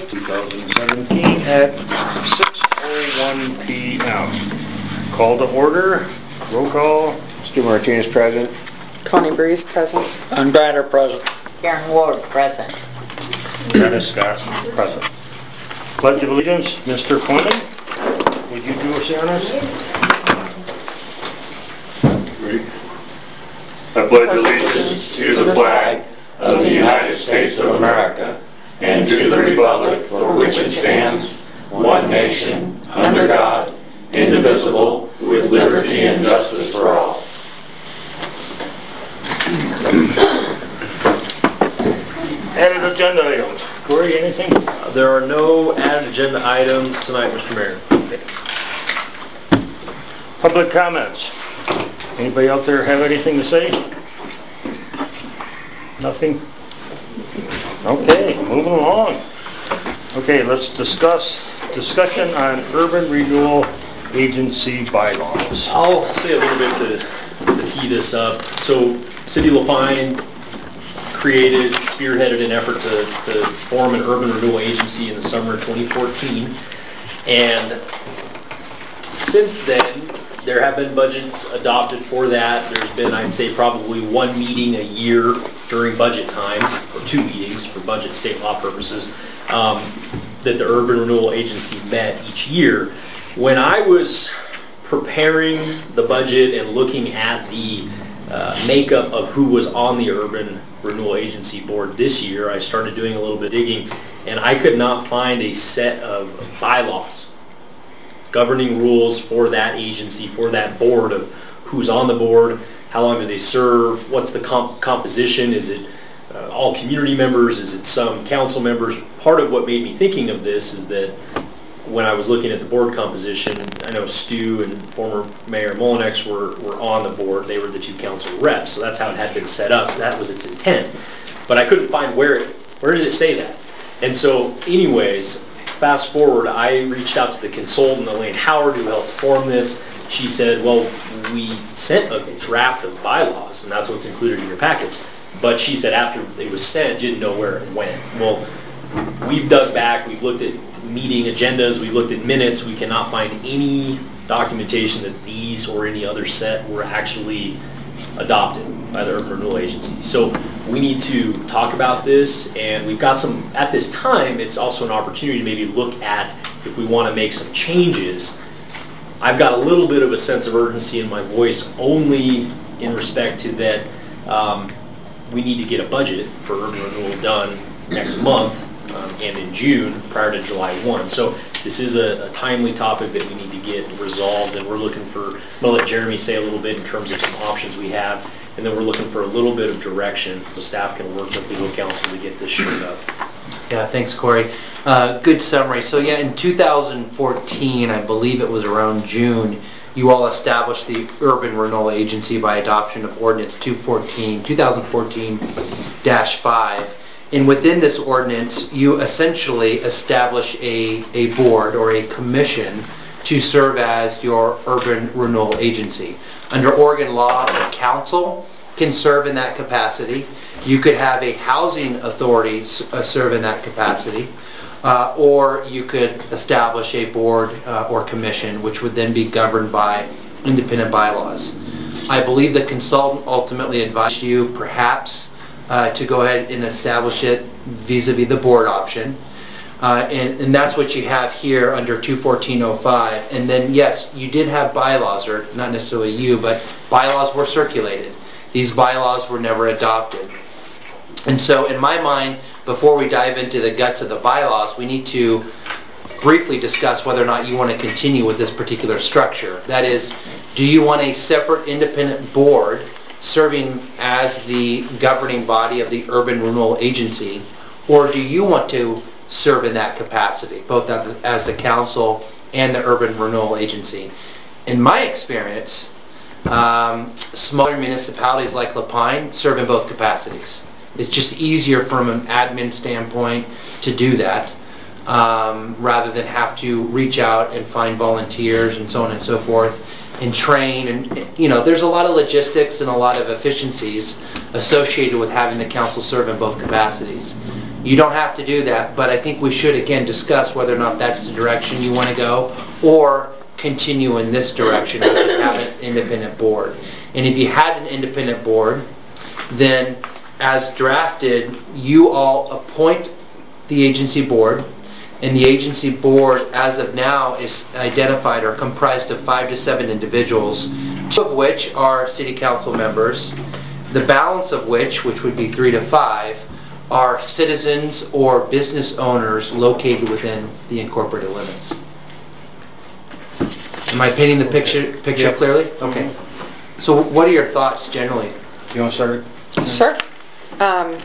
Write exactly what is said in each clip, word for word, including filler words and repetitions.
fourth, two thousand seventeen at six oh one p m Call to order. Roll call. Stu Martinez present. Connie Breeze present. Ann Bratter present. Karen Ward present. Dennis Scott present. Pledge of Allegiance, Mister Quinlan, would you do us the honors? I pledge allegiance to the flag of the United States of America and to the republic for which it stands, one nation, under God, indivisible, with liberty and justice for all. Added agenda items. Corey, anything? Uh, there are no added agenda items tonight, Mister Mayor. Public comments. Anybody out there have anything to say? Nothing? Okay, moving along. Okay, let's discuss discussion on urban renewal agency bylaws. I'll say a little bit to, to tee this up. So, City of Lapine created, spearheaded an effort to, to form an urban renewal agency in the summer of twenty fourteen. And since then, there have been budgets adopted for that. There's been, I'd say, probably one meeting a year during budget time, or two meetings for budget state law purposes, um, that the Urban Renewal Agency met each year. When I was preparing the budget and looking at the uh, makeup of who was on the Urban Renewal Agency board this year, I started doing a little bit of digging, and I could not find a set of bylaws, governing rules for that agency, for that board, of who's on the board, how long do they serve, what's the comp composition, is it uh, all community members, is it some council members. Part of what made me thinking of this is that when I was looking at the board composition, I know Stu and former Mayor Molinex were, were on the board. They were the two council reps, so that's how it had been set up. That was its intent. But I couldn't find where it, where did it say that? And so anyways, fast forward, I reached out to the consultant, Elaine Howard, who helped form this. She said, well, we sent a draft of bylaws, and that's what's included in your packets. But she said after it was sent, didn't know where it went. Well, we've dug back, we've looked at meeting agendas, we've looked at minutes, we cannot find any documentation that these or any other set were actually adopted by the Urban Renewal Agency. So we need to talk about this, and we've got some, at this time, it's also an opportunity to maybe look at if we want to make some changes. I've got a little bit of a sense of urgency in my voice only in respect to that um, we need to get a budget for urban renewal done next month um, and in June prior to July first. So this is a, a timely topic that we need to get resolved, and we're looking for, I'm going to let Jeremy say a little bit in terms of some options we have, and then we're looking for a little bit of direction so staff can work with legal counsel to get this shored up. Yeah, thanks, Corey. Uh, good summary. So yeah, in two thousand fourteen, I believe it was around June, you all established the Urban Renewal Agency by adoption of Ordinance two thousand fourteen dash five. And within this ordinance, you essentially establish a, a board or a commission to serve as your Urban Renewal Agency. Under Oregon law, the council can serve in that capacity. You could have a housing authority uh, serve in that capacity, uh, or you could establish a board uh, or commission, which would then be governed by independent bylaws. I believe the consultant ultimately advised you perhaps uh, to go ahead and establish it vis-a-vis the board option. Uh, and, and that's what you have here under two fourteen oh five. And then yes, you did have bylaws, or not necessarily you, but bylaws were circulated. These bylaws were never adopted. And so in my mind, before we dive into the guts of the bylaws, we need to briefly discuss whether or not you want to continue with this particular structure. That is, do you want a separate independent board serving as the governing body of the Urban Renewal Agency, or do you want to serve in that capacity, both as the council and the Urban Renewal Agency? In my experience, um, smaller municipalities like Lapine serve in both capacities. It's just easier from an admin standpoint to do that, um, rather than have to reach out and find volunteers and so on and so forth and train. And you know, there's a lot of logistics and a lot of efficiencies associated with having the council serve in both capacities. You don't have to do that, but I think we should again discuss whether or not that's the direction you want to go, or continue in this direction, which is have an independent board. And if you had an independent board, then as drafted, you all appoint the agency board, and the agency board as of now is identified or comprised of five to seven individuals, two of which are city council members, the balance of which, which would be three to five, are citizens or business owners located within the incorporated limits. Am I painting the picture picture Yep. clearly? Okay. So what are your thoughts generally? You want to start it? Sure. Um,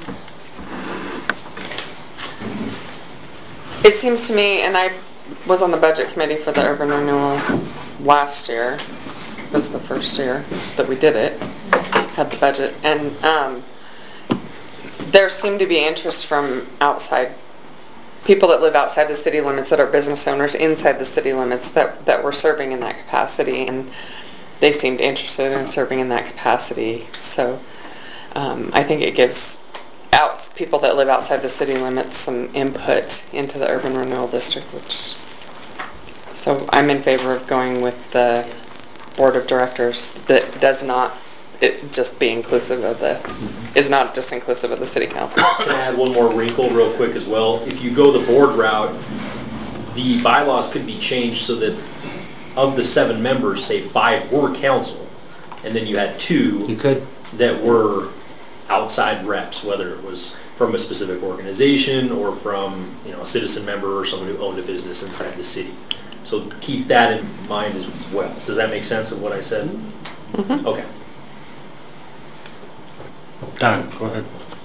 it seems to me, and I was on the budget committee for the urban renewal last year, was the first year that we did it, had the budget, and um, there seemed to be interest from outside people that live outside the city limits that are business owners inside the city limits that, that were serving in that capacity, and they seemed interested in serving in that capacity. So um, I think it gives out people that live outside the city limits some input into the urban renewal district, which, so I'm in favor of going with the board of directors that does not it just be inclusive of the, is not just inclusive of the city council. Can I add one more wrinkle real quick as well? If you go the board route, the bylaws could be changed so that of the seven members, say five were council, and then you had two You could. that were outside reps, whether it was from a specific organization or from, you know, a citizen member or someone who owned a business inside the city. So keep that in mind as well. Does that make sense of what I said? Mm-hmm. Okay. Don, go ahead.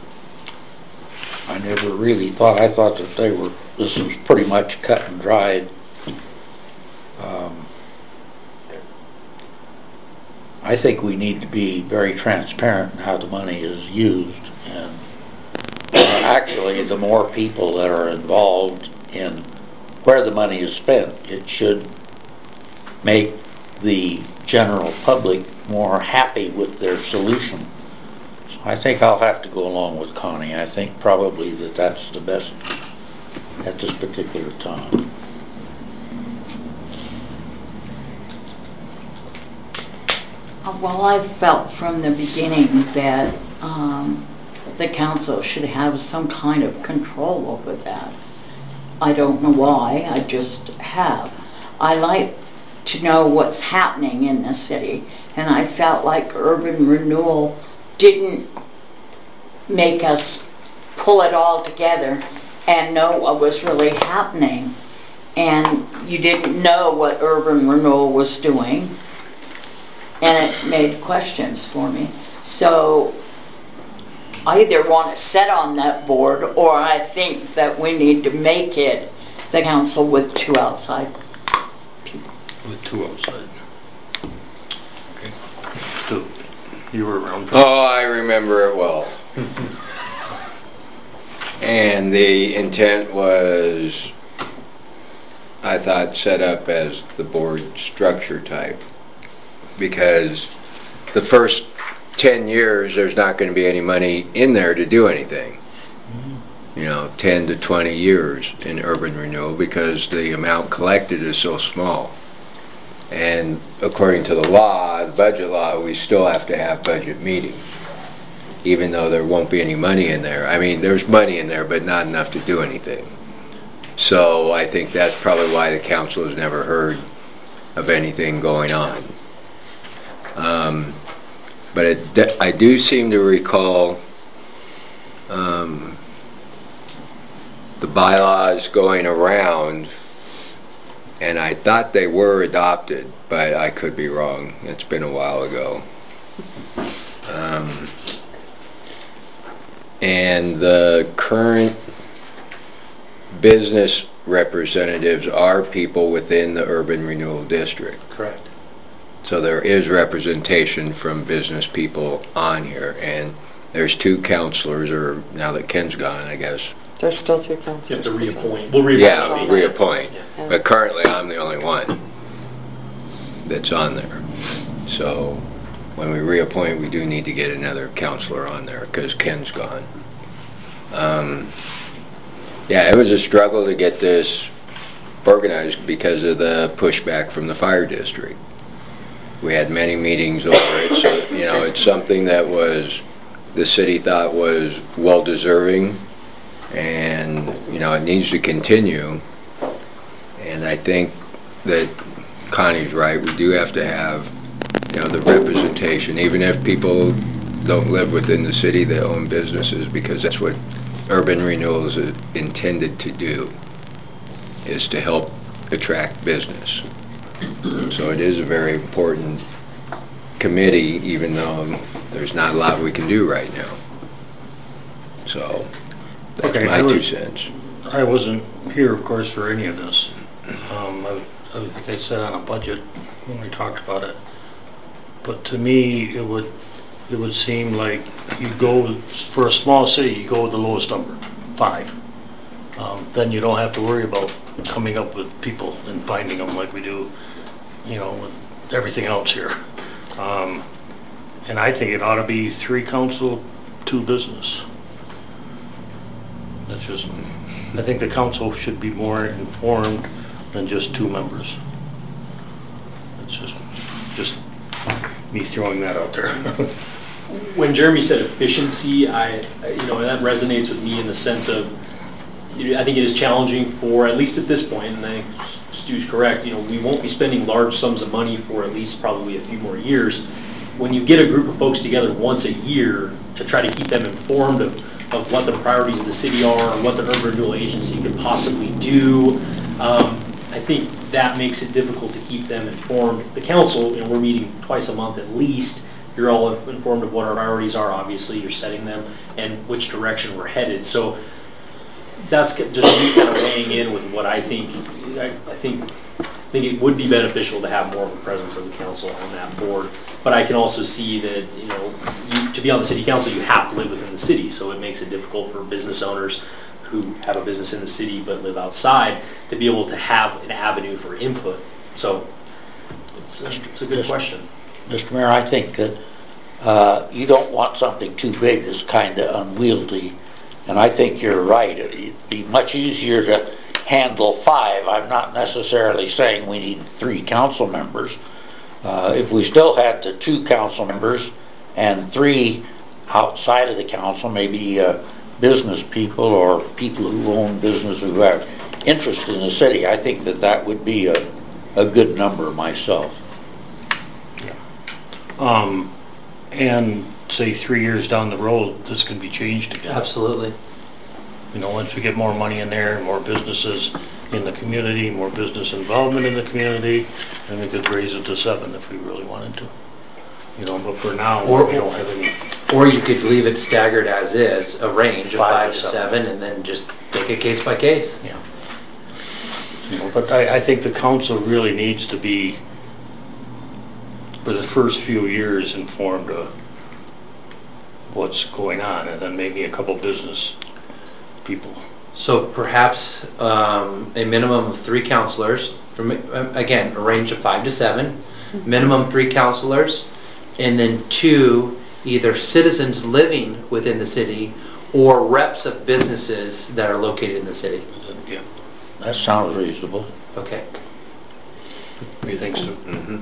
I never really thought, I thought that they were, this was pretty much cut and dried. Um, I think we need to be very transparent in how the money is used, and uh, actually the more people that are involved in where the money is spent, it should make the general public more happy with their solution. I think I'll have to go along with Connie. I think probably that that's the best at this particular time. Uh, Well, I've felt from the beginning that um, the council should have some kind of control over that. I don't know why, I just have. I like to know what's happening in the city, and I felt like urban renewal didn't make us pull it all together and know what was really happening. And you didn't know what urban renewal was doing, and it made questions for me. So I either want to sit on that board, or I think that we need to make it the council with two outside people. With two outside. Okay. Stu, you were around. for- Oh, I remember it well. And the intent was, I thought, set up as the board structure type. Because the first ten years, there's not going to be any money in there to do anything. You know, ten to twenty years in urban renewal, because the amount collected is so small. And according to the law, the budget law, we still have to have budget meetings, even though there won't be any money in there. I mean, there's money in there, but not enough to do anything. So I think that's probably why the council has never heard of anything going on. Um, but it, I do seem to recall um, the bylaws going around, and I thought they were adopted, but I could be wrong. It's been a while ago. Um, and the current business representatives are people within the urban renewal district. Correct. So there is representation from business people on here, and there's two counselors, or now that Ken's gone, I guess. There's still two You have councilors. to reappoint. We'll reappoint. Yeah, reappoint. Yeah. But currently, I'm the only one that's on there. So when we reappoint, we do need to get another counselor on there, because Ken's gone. Um, Yeah, it was a struggle to get this organized because of the pushback from the fire district. We had many meetings over it, so, you know, it's something that was, the city thought was well-deserving, and, you know, it needs to continue. And I think that Connie's right, we do have to have, you know, the representation, even if people don't live within the city, they own businesses, because that's what urban renewal is intended to do, is to help attract business. So it is a very important committee, even though there's not a lot we can do right now. So that's Okay, my I two would- cents. I wasn't here, of course, for any of this. Um, I, I think I said on a budget when we talked about it. But to me, it would, it would seem like you go, for a small city, you go with the lowest number, five. Um, then you don't have to worry about coming up with people and finding them like we do, you know, with everything else here. Um, and I think it ought to be three council, two business. That's just, I think the council should be more informed than just two members. It's just, just me throwing that out there. When Jeremy said efficiency, I, I- you know, that resonates with me in the sense of, you know, I think it is challenging for, at least at this point, and I think Stu's correct, you know, we won't be spending large sums of money for at least probably a few more years. When you get a group of folks together once a year to try to keep them informed of, of what the priorities of the city are and what the urban renewal agency could possibly do, um, I think that makes it difficult to keep them informed. The council, you know, we're meeting twice a month at least. You're all informed of what our priorities are, obviously, you're setting them, and which direction we're headed. So that's just me kind of weighing in with what I think, I, I think, I think it would be beneficial to have more of a presence of the council on that board. But I can also see that, you know, you, to be on the city council, you have to live within the city, so it makes it difficult for business owners who have a business in the city but live outside to be able to have an avenue for input. So it's a, it's a good question. Mister Mayor, I think that uh, you don't want something too big that's kind of unwieldy, and I think you're right. It'd be much easier to handle five. I'm not necessarily saying we need three council members. Uh, if we still had the two council members and three outside of the council, maybe uh, business people or people who own business who have interest in the city, I think that that would be a, a good number myself. Um, and say three years down the road, this can be changed again. Absolutely. You know, once we get more money in there, more businesses in the community, more business involvement in the community, then we could raise it to seven if we really wanted to. You know, but for now, Or- we don't have any. Or you could leave it staggered as is, a range of Five five to to seven. seven, and then just take it case by case. Yeah. You know, but I, I think the council really needs to be, for the first few years, informed of what's going on, and then maybe a couple business people. So perhaps um, a minimum of three counselors, from, um, again, a range of five to seven, minimum three counselors, and then two either citizens living within the city or reps of businesses that are located in the city. Yeah. That sounds reasonable. Okay. What do you think, Sue? Mm-hmm.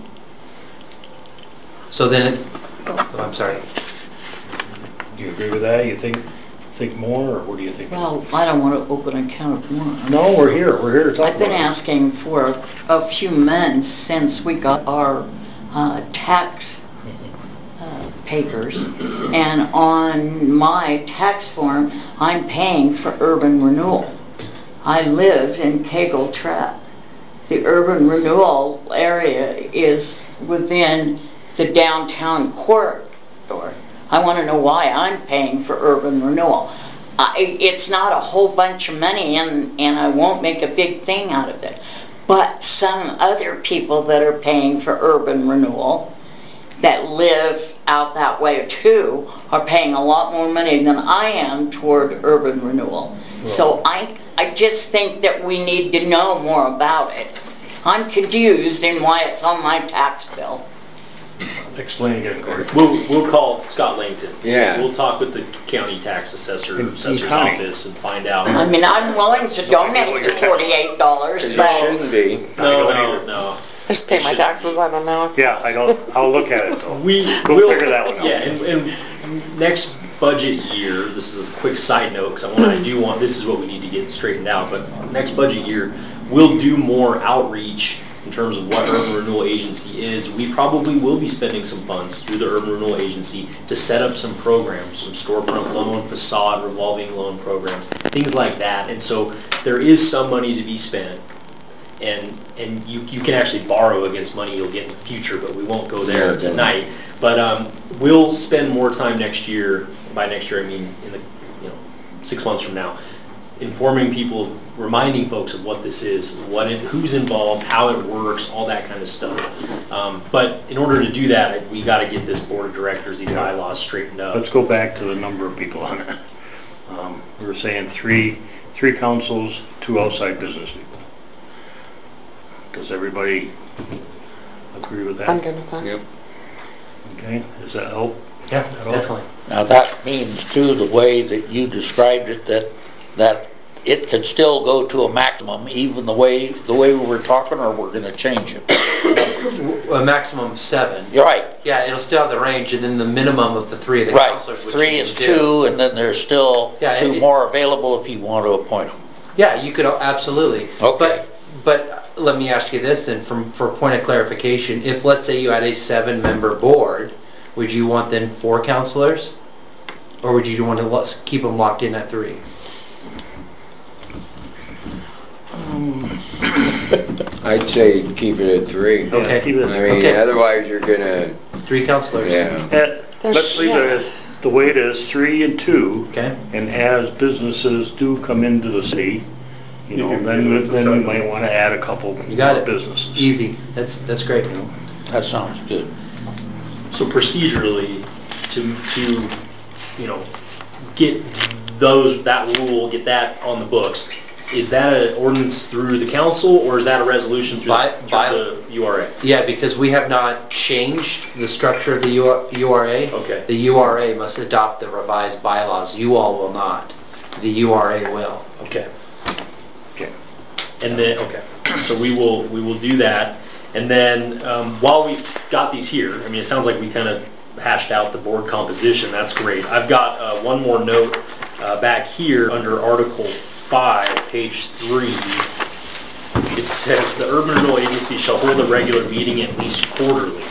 So then it's, oh, I'm sorry. Do you agree with that? You think, think more, or what do you think? Well, I don't want to open a can of worms. No, we're here, we're here to talk I've been about it. asking for a, a few months since we got our uh, tax uh, papers, and on my tax form, I'm paying for urban renewal. I live in Kegel Tract. The urban renewal area is within the downtown corridor. I want to know why I'm paying for urban renewal. I, it's not a whole bunch of money, and, and I won't make a big thing out of it. But some other people that are paying for urban renewal that live out that way too are paying a lot more money than I am toward urban renewal. So I, I just think that we need to know more about it. I'm confused in why it's on my tax bill. Explain again, Corey. We'll, we'll call Scott Langton. Yeah. We'll talk with the county tax assessor, In- in assessor's county. office and find out. I mean, I'm willing to donate the forty-eight dollars, Because you but shouldn't be. No, I don't no, either. no. I just pay my taxes, I don't know. Yeah, I don't, I'll look at it though. We We'll will figure that one out. Yeah, and, and next budget year, this is a quick side note, because I want, I do want, this is what we need to get straightened out, but next budget year, we'll do more outreach in terms of what Urban Renewal Agency is. We probably will be spending some funds through the Urban Renewal Agency to set up some programs, some storefront loan, facade, revolving loan programs, things like that. And so there is some money to be spent. And, and you, you can actually borrow against money you'll get in the future, but we won't go there tonight. But um, we'll spend more time next year, by next year I mean in the, you know, six months from now, informing people, reminding folks of what this is, what it, who's involved, how it works, all that kind of stuff. Um, but in order to do that, we got to get this board of directors, these bylaws straightened up. Let's go back to the number of people on it. Um, we were saying three, three councils, two outside business people. Does everybody agree with that? I'm good with that. Yep. Okay, does that help? Yeah, At all? definitely. Now, that means too, the way that you described it, that, that it could still go to a maximum, even the way, the way we were talking, or we're gonna change it? A maximum of seven. You're right, Yeah, it'll still have the range, and then the minimum of the three of the right. counselors, which Three you and can do. two, and then there's still Yeah, two it- more available if you want to appoint them. Yeah, you could, absolutely. Okay. But, but let me ask you this then, from, for point of clarification, if, let's say you had a seven-member board, would you want then four counselors? Or would you want to lo- keep them locked in at three? I'd say keep it at three. Yeah, Okay. keep it- I mean, Okay. otherwise you're gonna, Three counselors? yeah. Eh, Let's leave it as the way it is, three and two. Okay. And as businesses do come into the city, you You know, can then, do it to then we seven. might want to add a couple You got more it. businesses. Easy. That's, that's great. That sounds good. So procedurally, to, to, you know, get those, that rule, get that on the books, is that an ordinance through the council, or is that a resolution through By- the- by- through the U R A? Yeah, because we have not changed the structure of the U R A. Okay. The U R A must adopt the revised bylaws. You all will not. The U R A will. Okay. Okay. And then, okay, so we will, we will do that. And then, um, while we've got these here, I mean, it sounds like we kind of hashed out the board composition, that's great. I've got uh, one more note uh, back here under Article five, page three. It says, "The Urban Renewal Agency shall hold a regular meeting at least quarterly."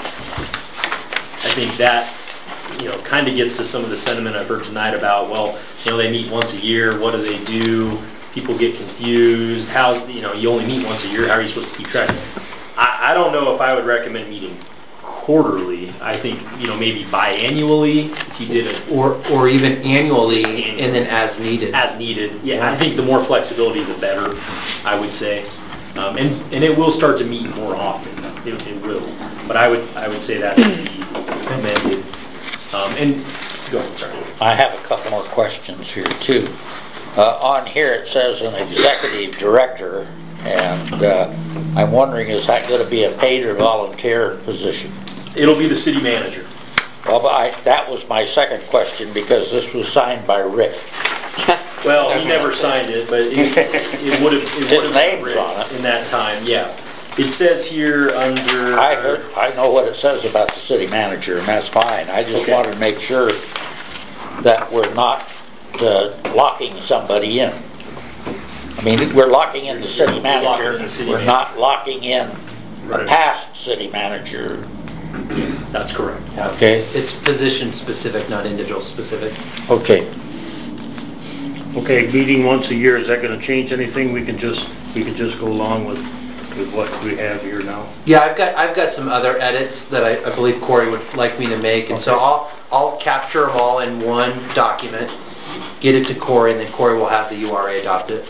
I think that, you know, kind of gets to some of the sentiment I've heard tonight about, well, you know, they meet once a year, what do they do? People get confused, how's, you know, you only meet once a year, how are you supposed to keep track? I, I don't know if I would recommend meeting quarterly. I think, you know, maybe biannually, if you did it Or, or even annually, Just annually. and then as needed. as needed. Yeah, I think the more flexibility, the better, I would say. Um, and, and it will start to meet more often, it, it will. But I would, I would say that should be amended. Um, and, go ahead, sorry. I have a couple more questions here too. Uh, on here it says an executive director, and uh, I'm wondering, is that going to be a paid or volunteer position? It'll be the city manager. Well, but I, that was my second question, because this was signed by Rick. Well, he never signed it, but it, it would have, it His would have been name's written on it. in that time, yeah. It says here under. I heard, I know what it says about the city manager, and that's fine. I just Okay. wanted to make sure that we're not uh, locking somebody in. I mean, we're locking in the city We're locking manager, in the city we're manager. not locking in a Right. past city manager, That's correct. okay? It's position specific, not individual specific. Okay. Okay, meeting once a year, is that gonna change anything? We can just, we can just go along with, with what we have here now? Yeah, I've got, I've got some other edits that I, I believe Corey would like me to make, and so I'll, I'll capture them all in one document, get it to Corey, and then Corey will have the U R A adopted.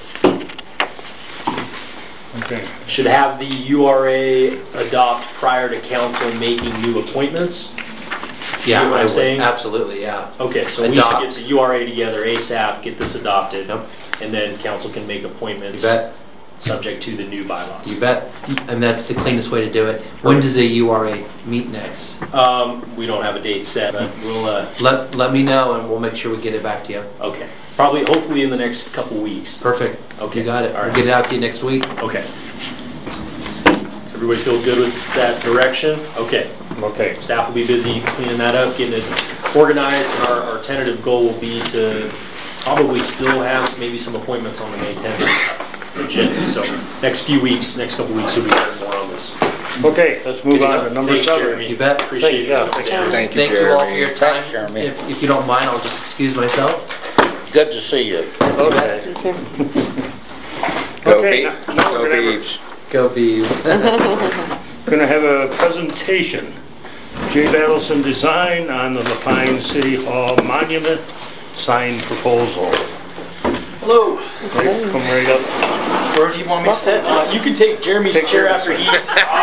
Okay. Should have the U R A adopt prior to council making new appointments? Yeah, You know what I I'm would, saying? absolutely, yeah. Okay, so we should Adopt. get the U R A together ASAP, get this adopted, Yep. and then council can make You appointments. bet. subject to the new bylaws. You bet. And that's the cleanest way to do it. When does a U R A meet next? Um, we don't have a date set, but we'll, uh, Let, let me know and we'll make sure we get it back to you. okay. Probably, hopefully in the next couple weeks. Perfect. Okay. You got it. All I'll right. get it out to you next week. Okay. Everybody feel good with that direction? Okay. Okay. Staff will be busy cleaning that up, getting it organized. Our, our tentative goal will be to probably still have maybe some appointments on the May tenth agenda. So next few weeks, next couple weeks, you'll be hearing more on this. Okay, let's move on to number Thanks, seven. Jeremy. You bet. Appreciate Yeah, it. thank you. Thank you, Thank you all for Jeremy. your time. Thanks, Jeremy. If, if you don't mind, I'll just excuse myself. Good to see you. Okay. You too. Go Okay, Beavs. now- now we're Go gonna have a- Beavs. Go Beavs. Going to have a presentation. Jay Battleson Design on the Lapine City Hall Monument Sign Proposal. Hello. Okay, come right up. Where do you want me to sit? Uh, you can take Jeremy's Take chair your- after he.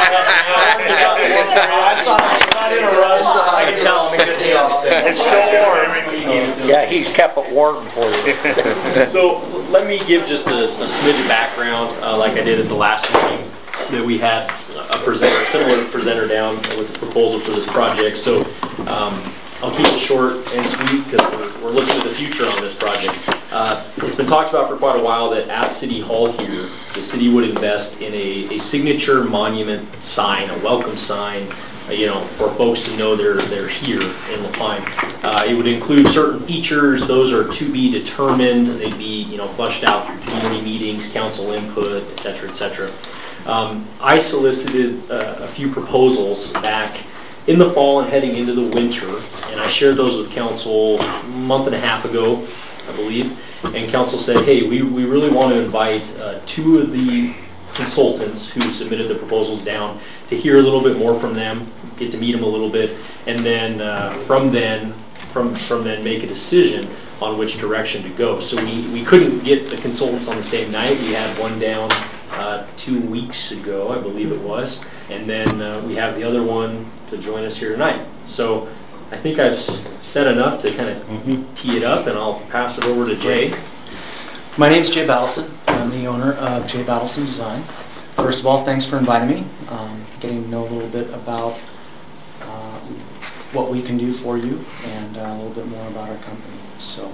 I can tell. I'm a good day on stage. It's still warm. Yeah, he's kept it warm for you. So let me give just a, a smidge of background, uh, like I did at the last meeting, that we had a presenter, a similar presenter down with the proposal for this project. So um, I'll keep it short and sweet because we're, we're looking at the future on this project. Uh, it's been talked about for quite a while that at City Hall here, the city would invest in a, a signature monument sign, a welcome sign, uh, you know, for folks to know they're they're here in Lapine. Uh, it would include certain features; those are to be determined. They'd be, you know, fleshed out through community meetings, council input, et cetera, et cetera. Um, I solicited uh, a few proposals back in the fall and heading into the winter, and I shared those with council a month and a half ago, I believe. And council said, hey, we, we really want to invite uh, two of the consultants who submitted the proposals down to hear a little bit more from them, get to meet them a little bit, and then uh, from then from from then make a decision on which direction to go. So we, we couldn't get the consultants on the same night. We had one down uh, two weeks ago, I believe it was, and then uh, we have the other one to join us here tonight. So I think I've said enough to kind of Mhm. tee it up, and I'll pass it over to Jay. My name's Jay Battleson. I'm the owner of Jay Battleson Design. First of all, thanks for inviting me. Um, getting to know a little bit about uh, what we can do for you and uh, a little bit more about our company. So,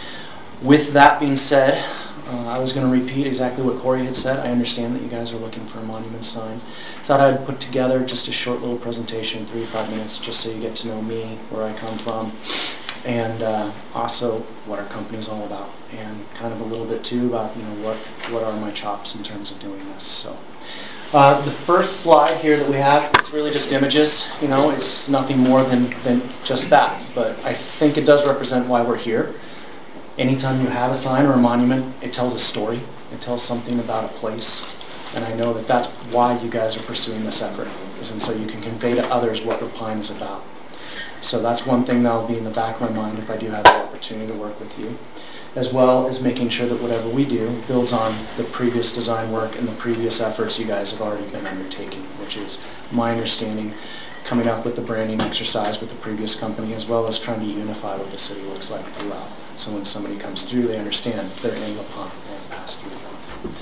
with that being said, uh, I was going to repeat exactly what Corey had said. I understand that you guys are looking for a monument sign. Thought I'd put together just a short little presentation, three to five minutes, just so you get to know me, where I come from, and uh, also what our company is all about, and kind of a little bit too about, you know, what what are my chops in terms of doing this. So uh, the first slide here that we have, it's really just images. You know, it's nothing more than than just that, but I think it does represent why we're here. Anytime you have a sign or a monument, it tells a story. It tells something about a place, and I know that that's why you guys are pursuing this effort, is and so you can convey to others what Lapine is about. So that's one thing that will be in the back of my mind if I do have the opportunity to work with you, as well as making sure that whatever we do builds on the previous design work and the previous efforts you guys have already been undertaking, which is my understanding, coming up with the branding exercise with the previous company, as well as trying to unify what the city looks like throughout. So when somebody comes through, they understand they're in Lapine, they're passed through Lapine.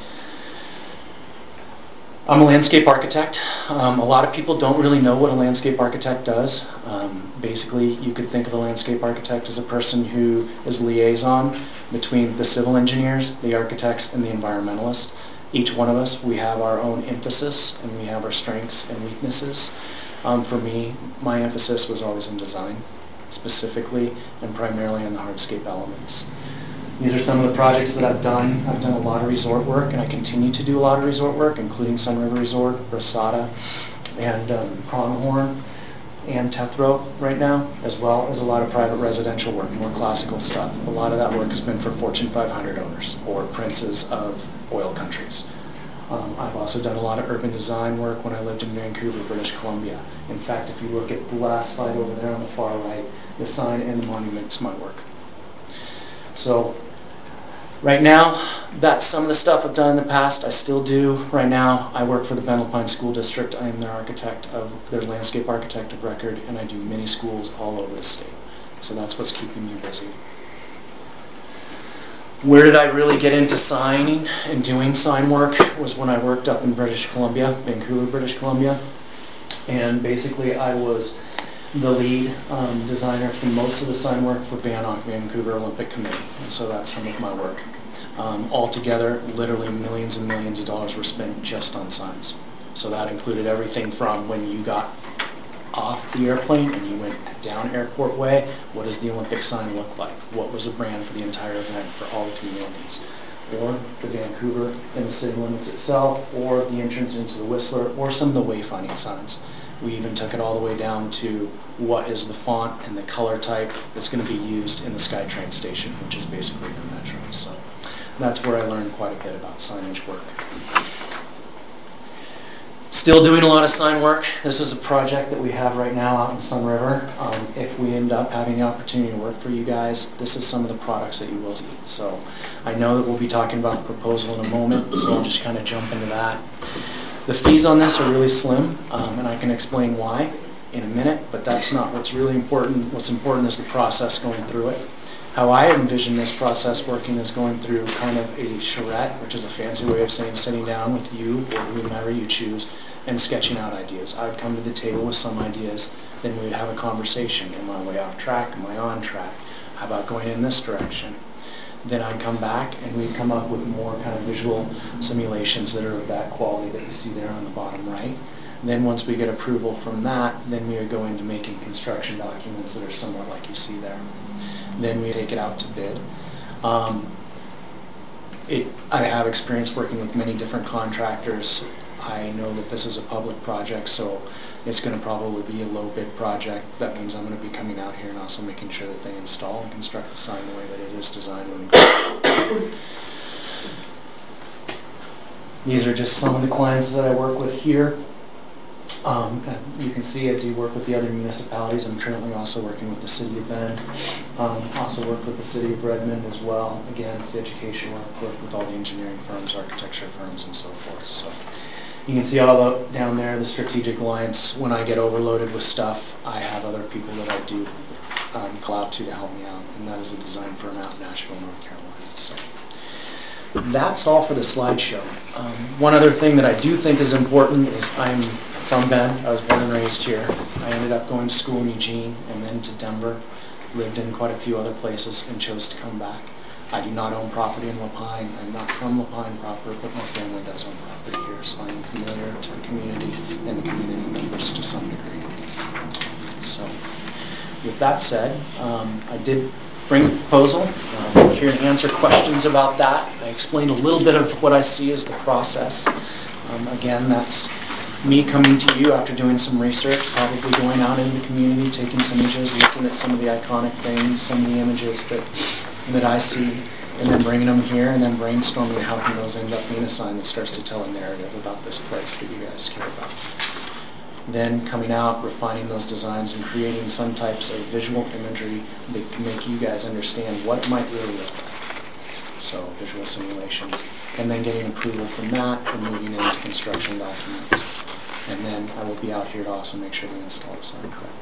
I'm a landscape architect. Um, a lot of people don't really know what a landscape architect does. Um, basically, you could think of a landscape architect as a person who is liaison between the civil engineers, the architects, and the environmentalists. Each one of us, we have our own emphasis, and we have our strengths and weaknesses. Um, for me, my emphasis was always in design, specifically and primarily on the hardscape elements. These are some of the projects that I've done. I've done a lot of resort work, and I continue to do a lot of resort work, including Sun River Resort, Brasada, and um, Pronghorn, and Tethro right now, as well as a lot of private residential work, more classical stuff. A lot of that work has been for Fortune five hundred owners or princes of oil countries. Um, I've also done a lot of urban design work when I lived in Vancouver, British Columbia. In fact, if you look at the last slide over there on the far right, the sign and the monument's my work. So, right now, that's some of the stuff I've done in the past. I still do. Right now, I work for the Ben Lapine School District. I am their architect of their landscape architect of record, and I do many schools all over the state. So that's what's keeping me busy. Where did I really get into signing and doing sign work was when I worked up in British Columbia, Vancouver, British Columbia. And basically I was the lead um, designer for most of the sign work for VANOC, Vancouver Olympic Committee. And so that's some of my work. Um, altogether, literally millions and millions of dollars were spent just on signs. So that included everything from when you got off the airplane and you went down Airport Way, what does the Olympic sign look like? What was the brand for the entire event for all the communities? Or the Vancouver and the city limits itself, or the entrance into the Whistler, or some of the wayfinding signs. We even took it all the way down to what is the font and the color type that's going to be used in the SkyTrain station, which is basically their metro. So that's where I learned quite a bit about signage work. Still doing a lot of sign work. This is a project that we have right now out in Sun River. Um, if we end up having the opportunity to work for you guys, this is some of the products that you will see. So I know that we'll be talking about the proposal in a moment, so I'll just kind of jump into that. The fees on this are really slim, um, and I can explain why in a minute, but that's not what's really important. What's important is the process going through it. How I envision this process working is going through kind of a charrette, which is a fancy way of saying sitting down with you or whomever you choose and sketching out ideas. I would come to the table with some ideas, then we would have a conversation. Am I way off track? Am I on track? How about going in this direction? Then I'd come back and we'd come up with more kind of visual simulations that are of that quality that you see there on the bottom right. Then once we get approval from that, then we would go into making construction documents that are somewhat like you see there. Then we take it out to bid. Um, it, I have experience working with many different contractors. I know that this is a public project, so it's going to probably be a low bid project. That means I'm going to be coming out here and also making sure that they install and construct the sign the way that it is designed. These are just some of the clients that I work with here. Um, you can see I do work with the other municipalities. I'm currently also working with the City of Bend. Um, also work with the City of Redmond as well. Again, it's the education work, work with all the engineering firms, architecture firms, and so forth. So you can see all the, down there, the Strategic Alliance. When I get overloaded with stuff, I have other people that I do um, call out to to help me out, and that is a design firm out in Nashville, North Carolina. So that's all for the slideshow. Um, one other thing that I do think is important is I'm from Bend. I was born and raised here. I ended up going to school in Eugene and then to Denver. Lived in quite a few other places and chose to come back. I do not own property in La Pine. I'm not from La Pine proper, but my family does own property here, so I am familiar to the community and the community members to some degree. So, with that said, um, I did bring a proposal. Um, I'm here to answer questions about that. I explained a little bit of what I see as the process. Um, again, that's me coming to you after doing some research, probably going out in the community, taking some images, looking at some of the iconic things, some of the images that that I see, and then bringing them here and then brainstorming how can those end up being a sign that starts to tell a narrative about this place that you guys care about. Then coming out, refining those designs and creating some types of visual imagery that can make you guys understand what it might really look like. So visual simulations. And then getting approval from that and moving into construction documents. And then I will be out here to also make sure they install the sign correctly.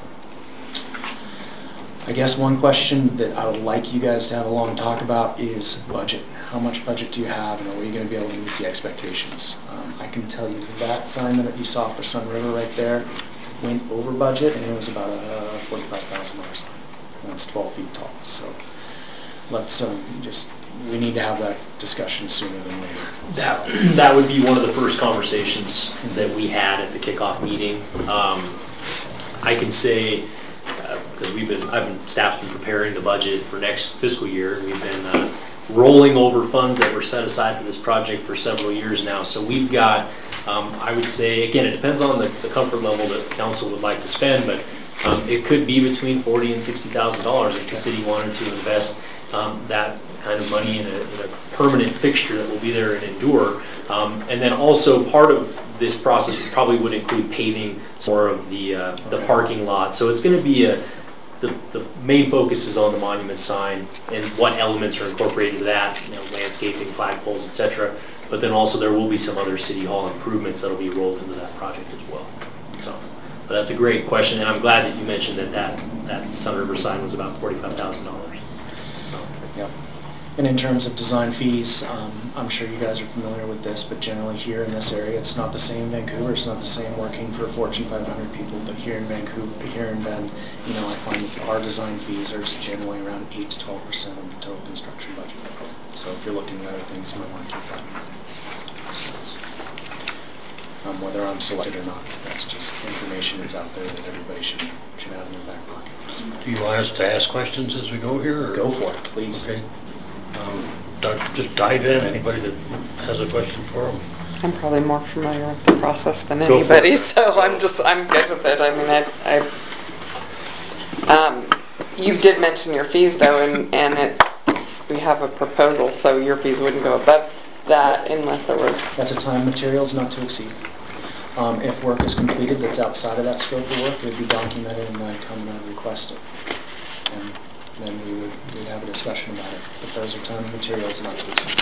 I guess one question that I would like you guys to have a long talk about is budget. How much budget do you have, and are we going to be able to meet the expectations? Um, I can tell you that sign that you saw for Sun River right there went over budget, and it was about a forty-five thousand dollar sign. And it's twelve feet tall. So let's um, just, we need to have that discussion sooner than later. That, that would be one of the first conversations that we had at the kickoff meeting. Um, I can say, because uh, we've been, I've been, staff's been preparing the budget for next fiscal year. We've been uh, rolling over funds that were set aside for this project for several years now. So we've got, um, I would say, again, it depends on the, the comfort level that council would like to spend, but um, it could be between forty and sixty thousand dollars if the city wanted to invest um, that kind of money in a, in a permanent fixture that will be there and endure. Um, and then also part of this process probably would include paving more of the uh, the parking lot. So it's going to be a the, the main focus is on the monument sign and what elements are incorporated into that, you know, landscaping, flagpoles, et cetera. But then also there will be some other city hall improvements that will be rolled into that project as well. So, but that's a great question, and I'm glad that you mentioned that that, that Sun River sign was about forty-five thousand dollars. So, yep. And in terms of design fees, um, I'm sure you guys are familiar with this, but generally here in this area, it's not the same in Vancouver, it's not the same working for Fortune five hundred people, but here in Vancouver, here in Bend, you know, I find that our design fees are generally around eight to twelve percent of the total construction budget. So if you're looking at other things, you might want to keep that in mind. So, um, whether I'm selected or not, that's just information that's out there that everybody should, should have in their back pocket. Do you want us to ask questions as we go here? Or? Go for it, please. Okay. Um, Doug, just dive in, anybody that has a question for them. I'm probably more familiar with the process than Go for anybody, it. so I'm just, I'm good with it. I mean, I, I, um, you did mention your fees though, and, and it, we have a proposal, so your fees wouldn't go above that unless there was. That's a time materials not to exceed. Um, if work is completed that's outside of that scope of work, it would be documented and then come and request it. And then we would we'd have a discussion about it. But those are time and materials not to exceed.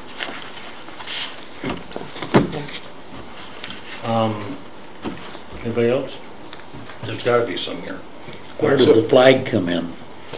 Um, anybody else? There's gotta be some here. Where does the flag come in?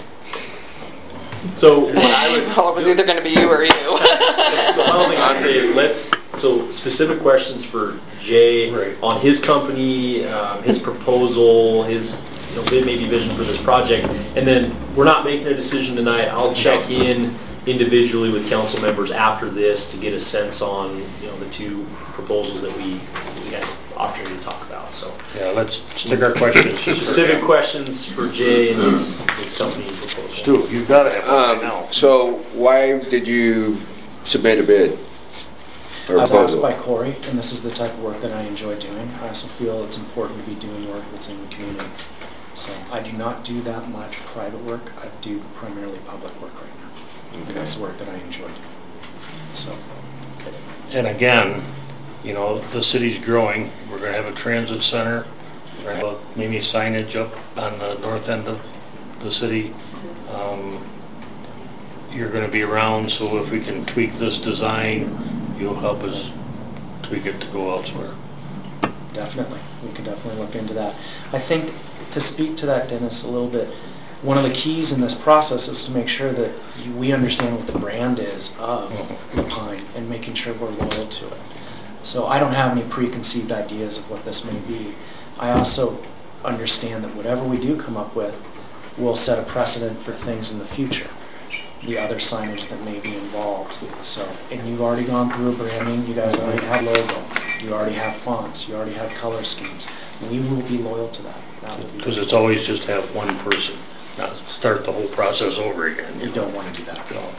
So what I would, Well, it was either going to be you or you. the final thing I'd say is let's, so specific questions for Jay Right. on his company, um, his proposal, his, you know, maybe vision for this project. And then we're not making a decision tonight. I'll check in individually with council members after this to get a sense on, you know, the two proposals that we, we had the opportunity to talk about. So Yeah, let's stick our questions. specific questions for Jay and his, his company proposal. Stu, you've gotta have one right Um, now. so why did you submit a bid? Or I was asked proposal? by Corey, and this is the type of work that I enjoy doing. I also feel it's important to be doing work that's in the community. So I do not do that much private work. I do primarily public work right now. And that's the work that I enjoy doing. So. And again, you know, the city's growing. We're gonna have a transit center. We're gonna have maybe signage up on the north end of the city. Um, you're gonna be around, so if we can tweak this design, you'll help us tweak it to go elsewhere. Definitely, we could definitely look into that. I think, to speak to that, Dennis, a little bit, one of the keys in this process is to make sure that you- we understand what the brand is of the Pine and making sure we're loyal to it. So I don't have any preconceived ideas of what this may be. I also understand that whatever we do come up with will set a precedent for things in the future, the other signage that may be involved. So, and you've already gone through a branding, you guys already have logo, you already have fonts, you already have color schemes. We will be loyal to that. That will be- Because it's always just have one person, not start the whole process over again. You don't want to do that at all.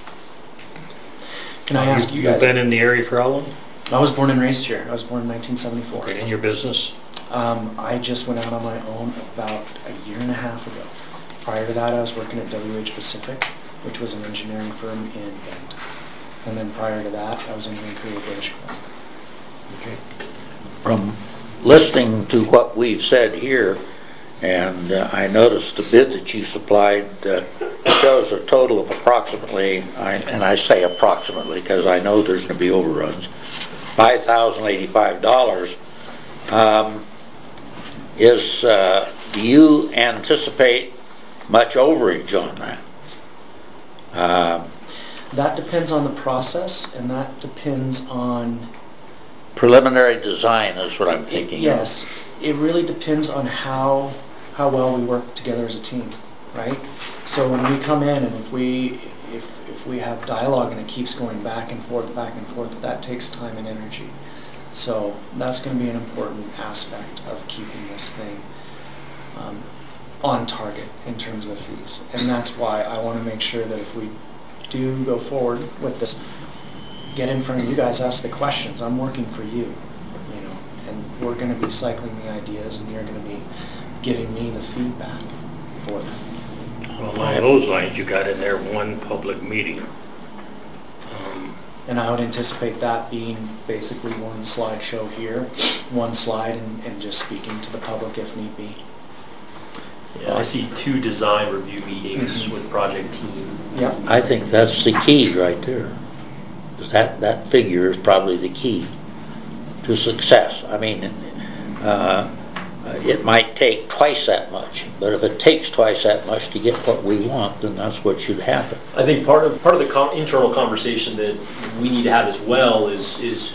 Can I ask you You've guys? been in the area for how long? I was born and raised here. I was born in nineteen seventy-four. Okay, in your business? Um, I just went out on my own about a year and a half ago. Prior to that, I was working at W H Pacific, which was an engineering firm in Bend. And then prior to that, I was in Vancouver, British Columbia. Okay. From listening to what we've said here, and uh, I noticed the bid that you supplied uh, shows a total of approximately, I- and I say approximately because I know there's going to be overruns, five thousand eighty-five dollars. Um, is, uh, do you anticipate much overage on that? Um, That depends on the process, and that depends on... preliminary design is what I'm thinking of. Yes, it really depends on how, how well we work together as a team, right? So when we come in and if we, if, if we have dialogue and it keeps going back and forth, back and forth, that takes time and energy. So that's going to be an important aspect of keeping this thing um, on target in terms of the fees. And that's why I want to make sure that if we do go forward with this, get in front of you guys, ask the questions. I'm working for you, you know, and we're going to be cycling the ideas and you're going to be giving me the feedback for them. Well, along those lines, you got in there one public meeting. Um, And I would anticipate that being basically one slideshow here, one slide, and, and just speaking to the public if need be. Yeah, I see two design review meetings with project team. Yep. I think that's the key right there. That, that figure is probably the key to success. I mean, uh, uh, it might take twice that much. But if it takes twice that much to get what we want, then that's what should happen. I think part of, part of the con- internal conversation that we need to have as well is, is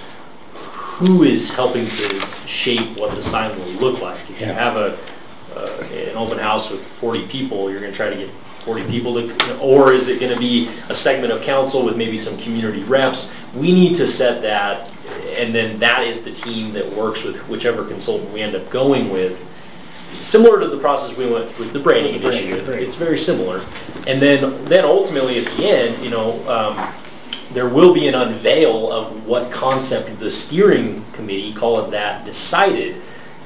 who is helping to shape what the sign will look like. If you Yeah. have a, uh, an open house with forty people, you're gonna try to get forty people to, or is it gonna be a segment of council with maybe some community reps? We need to set that, and then that is the team that works with whichever consultant we end up going with. Similar to the process we went with the branding initiative, it's very similar. And then, then ultimately at the end, you know, um, there will be an unveil of what concept the steering committee, call it that, decided.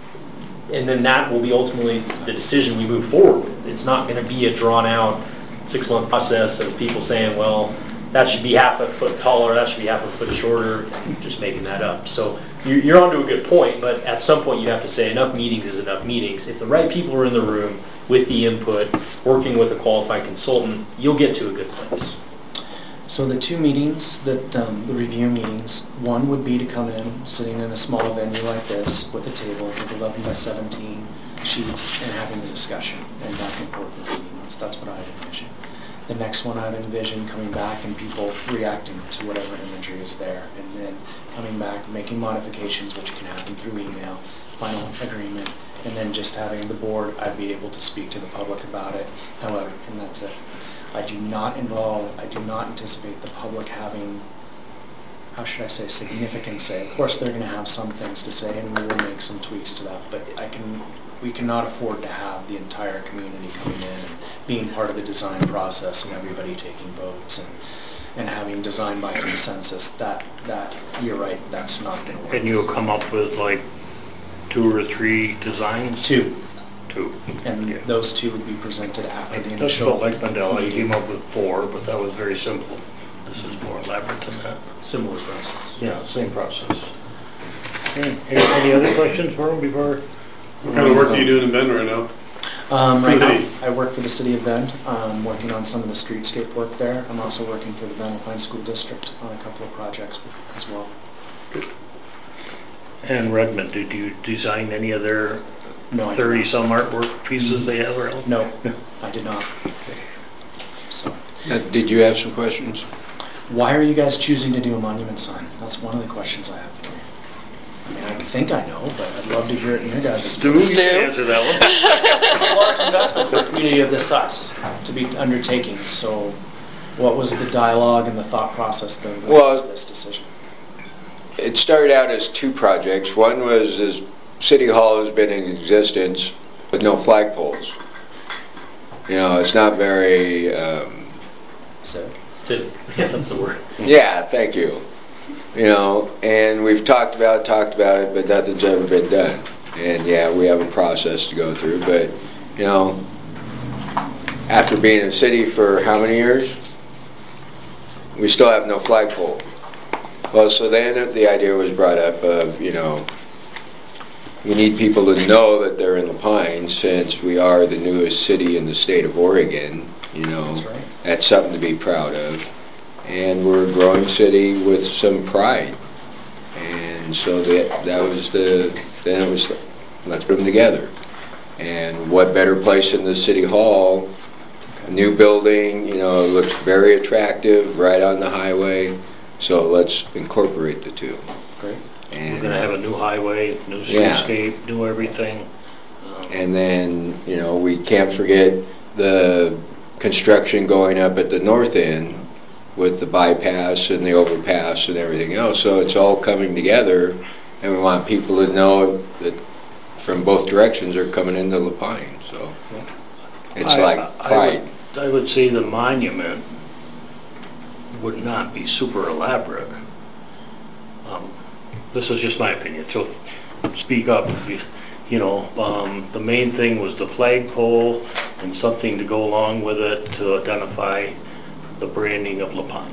And then that will be ultimately the decision we move forward with. It's not going to be a drawn-out six-month process of people saying, well, that should be half a foot taller, that should be half a foot shorter, just making that up. So you're, you're onto a good point, but at some point you have to say enough meetings is enough meetings. If the right people are in the room with the input, working with a qualified consultant, you'll get to a good place. So the two meetings, that um, the review meetings, one would be to come in, sitting in a small venue like this, with a table with eleven by seventeen sheets, and having the discussion, and back and forth with meeting notes. That's what I'd envision. The next one I'd envision coming back and people reacting to whatever imagery is there, and then coming back, making modifications, which can happen through email, final agreement, and then just having the board, I'd be able to speak to the public about it, however, and that's it. I do not involve, I do not anticipate the public having, how should I say, significant say. Of course, they're going to have some things to say, and we will make some tweaks to that, but I can, we cannot afford to have the entire community coming in and being part of the design process and everybody taking votes and, and having design by consensus. That, that, you're right, that's not going to work. And you'll come up with like two or three designs? Two. Two. And Yeah. those two would be presented after the That's initial about like Mandela, he meeting. came up with four, but that was very simple. This is more elaborate than that. Similar process. Yeah, same process. Okay, any, any other questions for him before? What kind of work are you doing in Bend right now? Um, right now, City. I work for the city of Bend. I'm working on some of the streetscape work there. I'm also working for the Bend Alpine School District on a couple of projects as well. And Redmond, did you design any of their No, I did thirty not. some artwork pieces they have around? No, I did not. So, Uh, Did you have some questions? why are you guys choosing to do a monument sign? That's one of the questions I have for you. I mean, I think I know, but I'd love to hear it in your guys' Stu, opinion. you can answer that one. It's a large investment for a community of this size to be undertaking, so what was the dialogue and the thought process that went Well, into this decision? It started out as two projects. One was this City Hall has been in existence with no flagpoles. You know, it's not very, um, So, Civic, yeah, that's the word. yeah, thank you. You know, and we've talked about, talked about it, but nothing's ever been done. And yeah, we have a process to go through, but, you know, after being in the city for how many years? We still have no flagpole. Well, so then the idea was brought up of, you know, we need people to know that they're in the Pines, since we are the newest city in the state of Oregon, you know. That's right. That's something to be proud of. And we're a growing city with some pride. And so that, that was the, then it was, let's put them together. And what better place than the City Hall? A new building, you know, it looks very attractive, right on the highway. So let's incorporate the two. great. We're gonna have a new highway, new Yeah. streetscape, new everything. Um, And then, you know, we can't forget the construction going up at the north end with the bypass and the overpass and everything else. So it's all coming together, and we want people to know that from both directions they're coming into La Pine, so. It's I- like I would- pride. I would say the monument would not be super elaborate. Um, This is just my opinion, so speak up if you, you know, um, the main thing was the flagpole and something to go along with it to identify the branding of La Pine.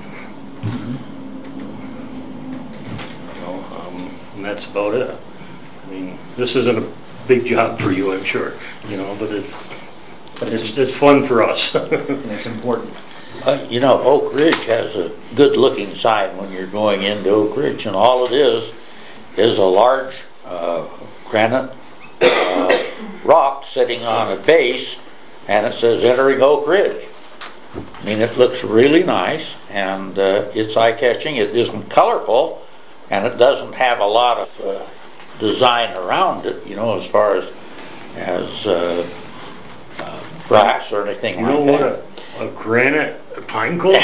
You know, um, and that's about it. I mean, this isn't a big job for you, I'm sure, you know, but it's, But it's, it's, it's fun for us. and it's important. Uh, You know, Oak Ridge has a good-looking sign when you're going into Oak Ridge, and all it is, is a large uh, granite uh, rock sitting on a base, and it says entering Oak Ridge. I mean, it looks really nice, and uh, it's eye-catching. It isn't colorful, and it doesn't have a lot of uh, design around it, you know, as far as as uh, uh, grass or anything You like know what that. a, a granite pine cone?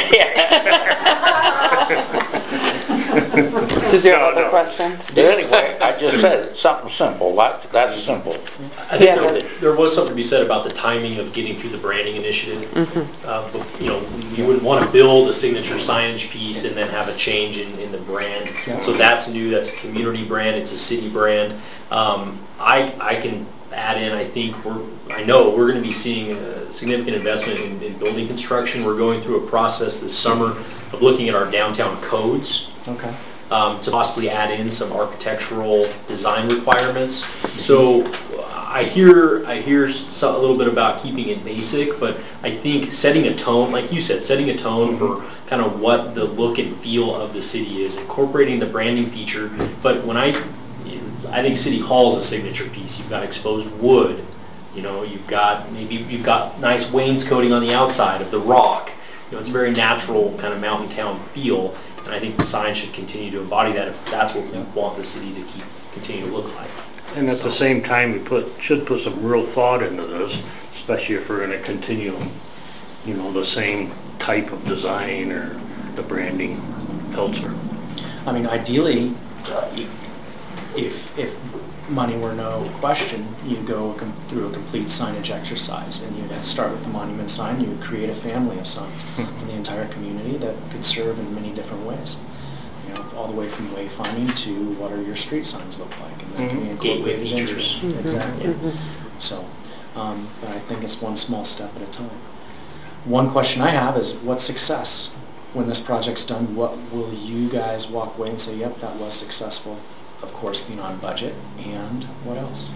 Did you have No, other no. questions? But anyway, I just said it's something simple. That, that's simple. I think Yeah. there, there was something to be said about the timing of getting through the branding initiative. Mm-hmm. Uh, bef- you know, you wouldn't want to build a signature signage piece and then have a change in, in the brand. Yeah. So that's new, that's a community brand, it's a city brand. Um, I, I can add in, I think we're, I know we're going to be seeing a significant investment in, in building construction. We're going through a process this summer of looking at our downtown codes. Okay. Um, to possibly add in some architectural design requirements. So I hear I hear so, a little bit about keeping it basic, but I think setting a tone, like you said, setting a tone for kind of what the look and feel of the city is, incorporating the branding feature. But when I, I think City Hall is a signature piece. You've got exposed wood, you know, you've got maybe you've got nice wainscoting on the outside of the rock. You know, it's a very natural kind of mountain town feel. And I think the sign should continue to embody that if that's what we want the city to keep continue to look like. And at the same time, we put, should put some real thought into this, especially if we're gonna continue, you know, the same type of design or the branding elsewhere. I mean, ideally, if, if money were no question, you'd go com- through a complete signage exercise, and you'd start with the monument sign. You would create a family of signs for the entire community that could serve in many different ways. You know, all the way from wayfinding to what are your street signs look like, and that can be Gateway incorporated into features. it. Exactly. So, um, but I think it's one small step at a time. One question I have is, what's success? When this project's done, what will you guys walk away and say, yep, that was successful? Of course, being on budget, and what else?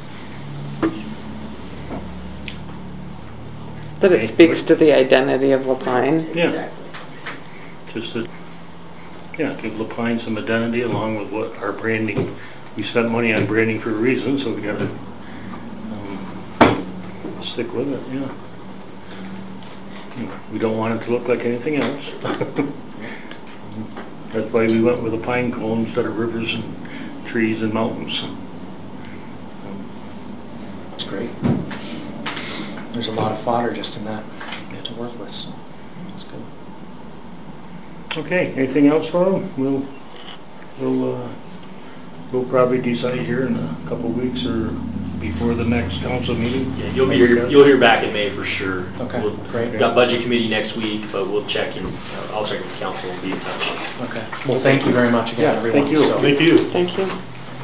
That it speaks to the identity of Lapine. Yeah. Just that, yeah, give Lapine some identity along with what our branding, we spent money on branding for a reason, so we gotta um, stick with it, yeah. We don't want it to look like anything else. That's why we went with a pine cone instead of rivers and trees and mountains. That's great. There's a lot of fodder just in that to work with, so that's good. Okay, anything else for them? We'll, we'll, uh, we'll probably decide here in a couple of weeks or before the next council meeting. Yeah, you'll be here, you'll hear back in May for sure. Okay, We'll- great. We've got budget committee next week, but we'll check in, uh, I'll check with council and be in touch. Okay. Well, thank you very much again, Yeah, everyone. thank you. So- Thank you. Thank you.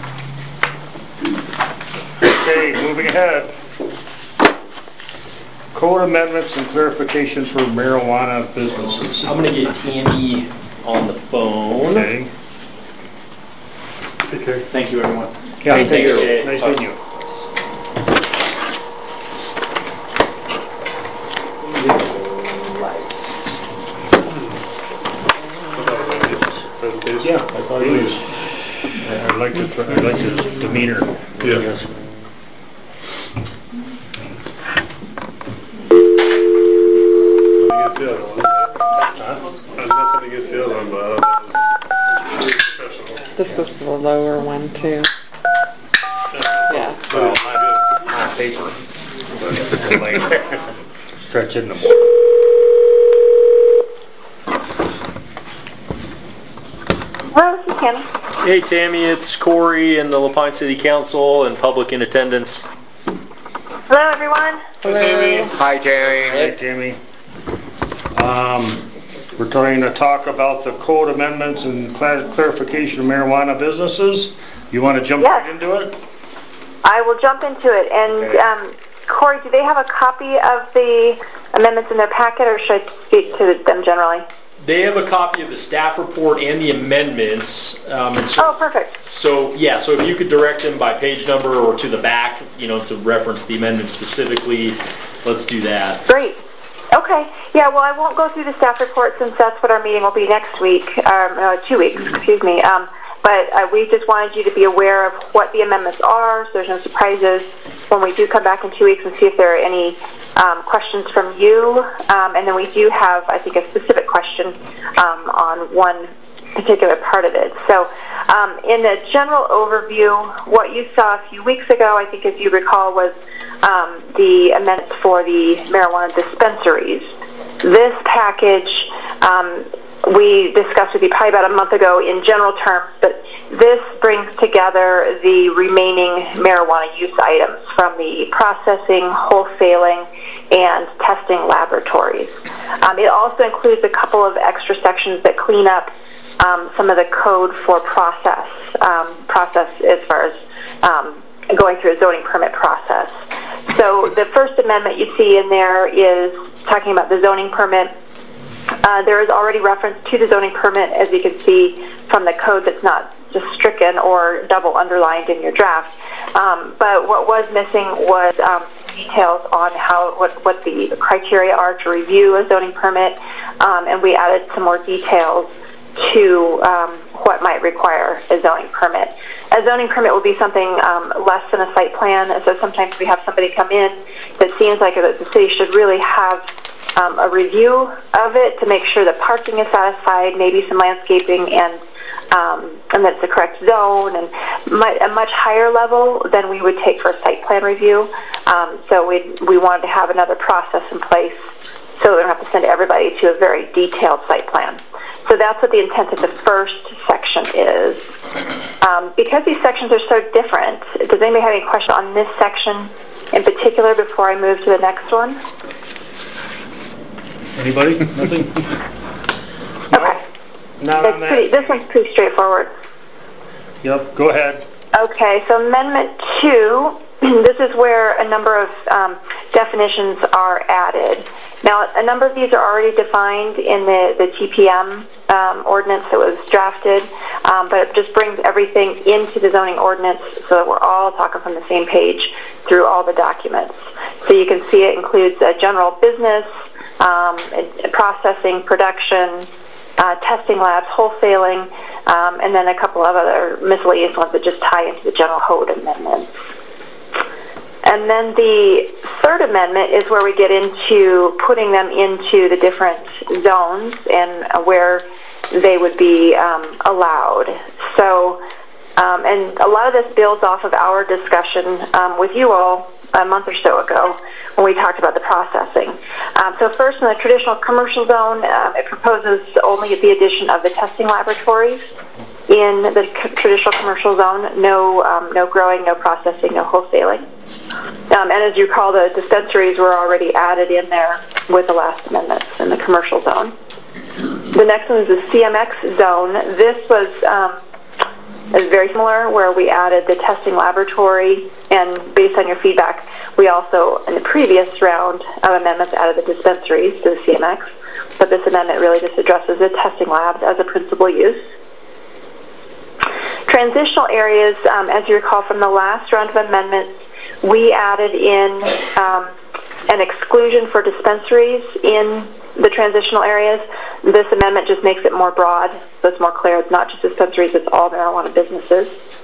Okay, moving ahead. Code amendments and clarifications for marijuana businesses. I'm gonna get Tammy on the phone. Okay. Take care. Thank you, everyone. Yeah, Thanks, thank you. Jay. Nice meeting you. Yeah, I thought he was, I I liked it, I liked his demeanor. Yeah. Against the other one. There's nothing against the other one, but uh, that was professional. This was the lower one too. Yeah. Well, not, not paper. But like, stretch in the morning. Hello, this is Tammy. Hey Tammy, it's Corey and the Lapine City Council and public in attendance. Hello, everyone. Hello. Hi, Tammy. Hey, Jamie. Um, we're trying to talk about the code amendments and cla- clarification of marijuana businesses. You want to jump Yes. right into it? I will jump into it. And Okay. um, Corey, do they have a copy of the amendments in their packet, or should I speak to them generally? They have a copy of the staff report and the amendments. Um, and so, Oh, perfect. so, yeah, so if you could direct them by page number or to the back, you know, to reference the amendments specifically, let's do that. Great. Okay. Yeah, well, I won't go through the staff report since that's what our meeting will be next week, um, uh, two weeks, excuse me. Um, but uh, we just wanted you to be aware of what the amendments are, so there's no surprises. when we do come back in two weeks and see if there are any um, questions from you. Um, and then we do have, I think, a specific question um, on one particular part of it. So um, in the general overview, what you saw a few weeks ago, I think as you recall, was um, the amendments for the marijuana dispensaries. This package um, we discussed with you probably about a month ago in general terms, but this brings together the remaining marijuana use items from the processing, wholesaling, and testing laboratories. Um, it also includes a couple of extra sections that clean up um, some of the code for process, um, process as far as um, going through a zoning permit process. So the first amendment you see in there is talking about the zoning permit. Uh, there is already reference to the zoning permit, as you can see from the code that's not just stricken or double underlined in your draft. Um, but what was missing was um, details on how what, what the criteria are to review a zoning permit, um, and we added some more details to um, what might require a zoning permit. A zoning permit will be something um, less than a site plan, so sometimes we have somebody come in that seems like the city should really have um, a review of it to make sure that parking is satisfied, maybe some landscaping, and um, and that's the correct zone, and a much higher level than we would take for a site plan review. Um, so we we wanted to have another process in place so we don't have to send everybody to a very detailed site plan. So that's what the intent of the first section is. Um, because these sections are so different, does anybody have any question on this section in particular before I move to the next one? Anybody? Nothing? Okay. Not That's on that. pretty, this one's pretty straightforward. Yep, go ahead. Okay, so Amendment two, this is where a number of um, definitions are added. Now, a number of these are already defined in the, the T P M um, ordinance that was drafted, um, but it just brings everything into the zoning ordinance so that we're all talking from the same page through all the documents. So you can see it includes a general business, um, processing, production, uh, testing labs, wholesaling, um, and then a couple of other miscellaneous ones that just tie into the general code amendments. And then the third amendment is where we get into putting them into the different zones and where they would be um, allowed. So, um, and a lot of this builds off of our discussion um, with you all a month or so ago when we talked about the processing. Um, so first, in the traditional commercial zone, um, it proposes only the addition of the testing laboratories in the traditional commercial zone. No, um, no growing, no processing, no wholesaling. Um, and as you recall, the dispensaries were already added in there with the last amendments in the commercial zone. The next one is the C M X zone. This was um, is very similar, where we added the testing laboratory, and based on your feedback, we also, in the previous round of amendments, added the dispensaries to the C M X. But this amendment really just addresses the testing labs as a principal use. Transitional areas, um, as you recall from the last round of amendments, we added in um, an exclusion for dispensaries in the transitional areas. This amendment just makes it more broad, so it's more clear. It's not just dispensaries, it's all marijuana businesses.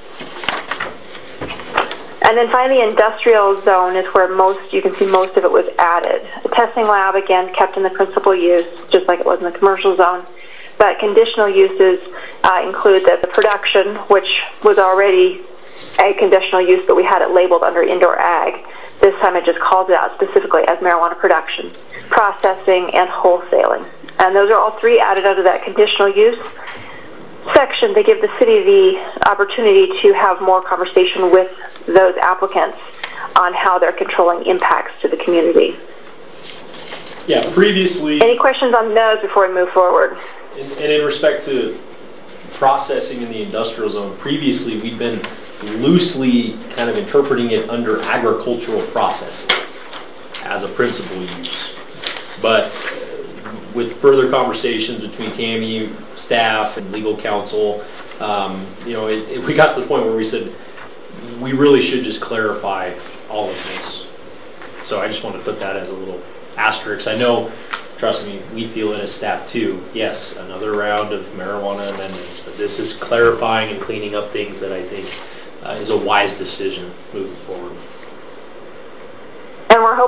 And then finally, industrial zone is where most, you can see most of it was added. The testing lab, again, kept in the principal use, just like it was in the commercial zone. But conditional uses uh, include the, the production, which was already a conditional use, but we had it labeled under indoor ag. This time it just calls it out specifically as marijuana production, processing, and wholesaling. And those are all three added under that conditional use section to give the city the opportunity to have more conversation with those applicants on how they're controlling impacts to the community. Yeah, previously... Any questions on those before we move forward? And, and in respect to processing in the industrial zone, previously we'd been loosely kind of interpreting it under agricultural processing as a principal use. But with further conversations between Tammy, staff, and legal counsel, um, you know, it, it, we got to the point where we said we really should just clarify all of this. So I just want to put that as a little asterisk. I know, trust me, we feel it as staff too. Yes, another round of marijuana amendments, but this is clarifying and cleaning up things that I think Uh, is a wise decision moving forward.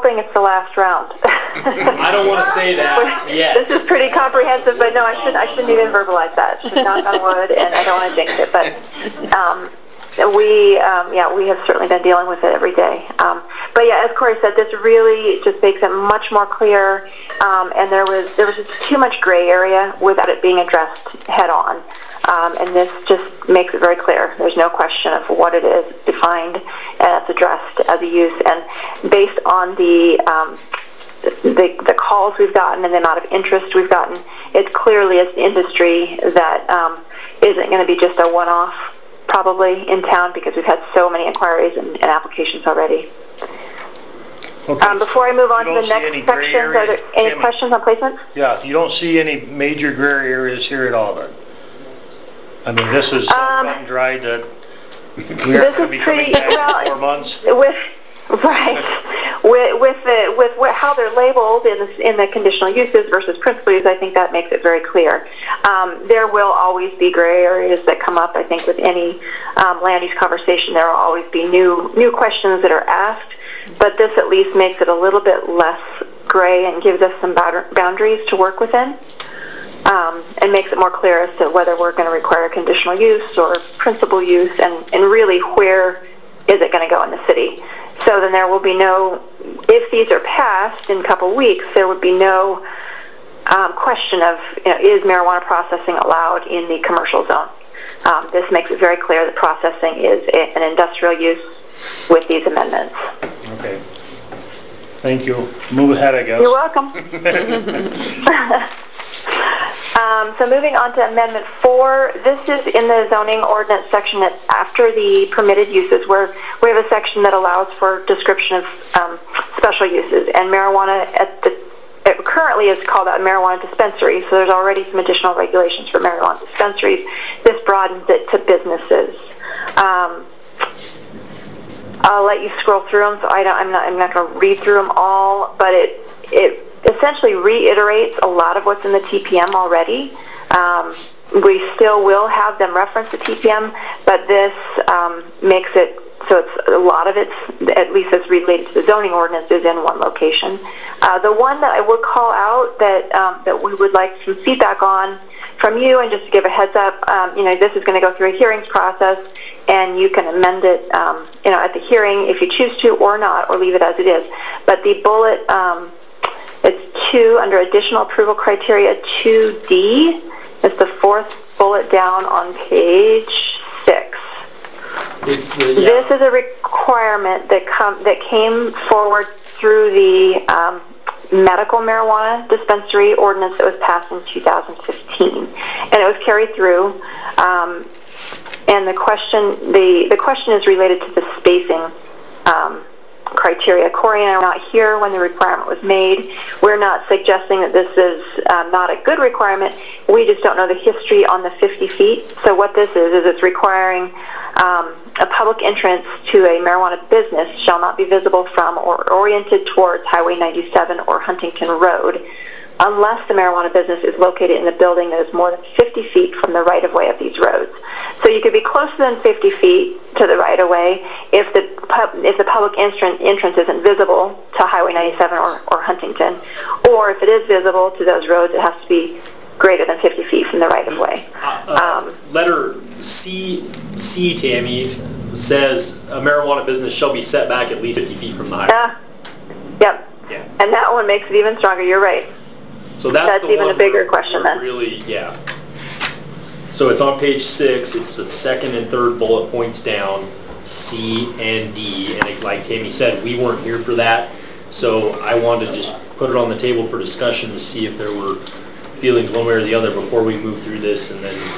hoping it's the last round. I don't want to say that yet. This is pretty comprehensive, but no, I shouldn't, I shouldn't even verbalize that. Should knock on wood, and I don't want to jinx it, but, um, we, um, yeah, we have certainly been dealing with it every day. Um, but yeah, as Corey said, this really just makes it much more clear, um, and there was, there was just too much gray area without it being addressed head on. Um, and this just makes it very clear. There's no question of what it is defined, and it's addressed as a use. And based on the, um, the the calls we've gotten and the amount of interest we've gotten, it clearly is an industry that um, isn't going to be just a one-off probably in town, because we've had so many inquiries and, and applications already. Okay. Um, before I move on You to don't the see any next gray section, are there areas, any Tammy? questions on placements? Yeah, you don't see any major gray areas here at all then? I mean, this is so Um, cut and dried that we this aren't going to is be coming pretty- back well, in four months. With right, with with the with what, how they're labeled in the in the conditional uses versus principal use, I think that makes it very clear. Um, there will always be gray areas that come up. I think with any um, land use conversation, there will always be new new questions that are asked. But this at least makes it a little bit less gray and gives us some boundaries to work within. Um, and makes it more clear as to whether we're going to require conditional use or principal use, and, and really where is it going to go in the city. So then there will be no, if these are passed in a couple weeks, there would be no um, question of, you know, is marijuana processing allowed in the commercial zone. Um, this makes it very clear that processing is a, an industrial use with these amendments. Okay. Thank you. Move ahead, I guess. You're welcome. Um, so moving on to Amendment four, this is in the zoning ordinance section that after the permitted uses, where we have a section that allows for description of um, special uses, and marijuana at the it currently is called a marijuana dispensary, so there's already some additional regulations for marijuana dispensaries. This broadens it to businesses. Um, I'll let you scroll through them, so I don't, I'm not, I'm not going to read through them all, but it it essentially reiterates a lot of what's in the T P M already. Um, we still will have them reference the T P M, but this um, makes it so it's a lot of it's, at least as related to the zoning ordinance, is in one location. Uh, the one that I would call out that um, that we would like some feedback on from you, and just to give a heads up, um, you know, this is going to go through a hearings process, and you can amend it, um, you know, at the hearing if you choose to, or not, or leave it as it is. But the bullet. Um, It's two, under additional approval criteria, two D. It's the fourth bullet down on page six. It's the, yeah. This is a requirement that come that came forward through the um, medical marijuana dispensary ordinance that was passed in two thousand fifteen, and it was carried through. Um, and the question, the the question is related to the spacing. Um, criteria. Corey and I were not here when the requirement was made. We're not suggesting that this is um, not a good requirement. We just don't know the history on the fifty feet. So what this is, is it's requiring um, a public entrance to a marijuana business shall not be visible from or oriented towards Highway ninety-seven or Huntington Road unless the marijuana business is located in a building that is more than fifty feet from the right-of-way of these roads. So you could be closer than fifty feet to the right-of-way if the pub, if the public entrance, entrance isn't visible to Highway ninety-seven or, or Huntington, or if it is visible to those roads, it has to be greater than fifty feet from the right-of-way. Uh, uh, Um, letter C, C, Tammy, says a marijuana business shall be set back at least fifty feet from the highway. uh, yep. Yeah. And that one makes it even stronger. You're right. So that's, That's the even one a bigger where- question where then. Really, yeah. So it's on page six. It's the second and third bullet points down, C and D. And it, like Tammy said, we weren't here for that. So I wanted to just put it on the table for discussion to see if there were feelings one way or the other before we move through this, and then.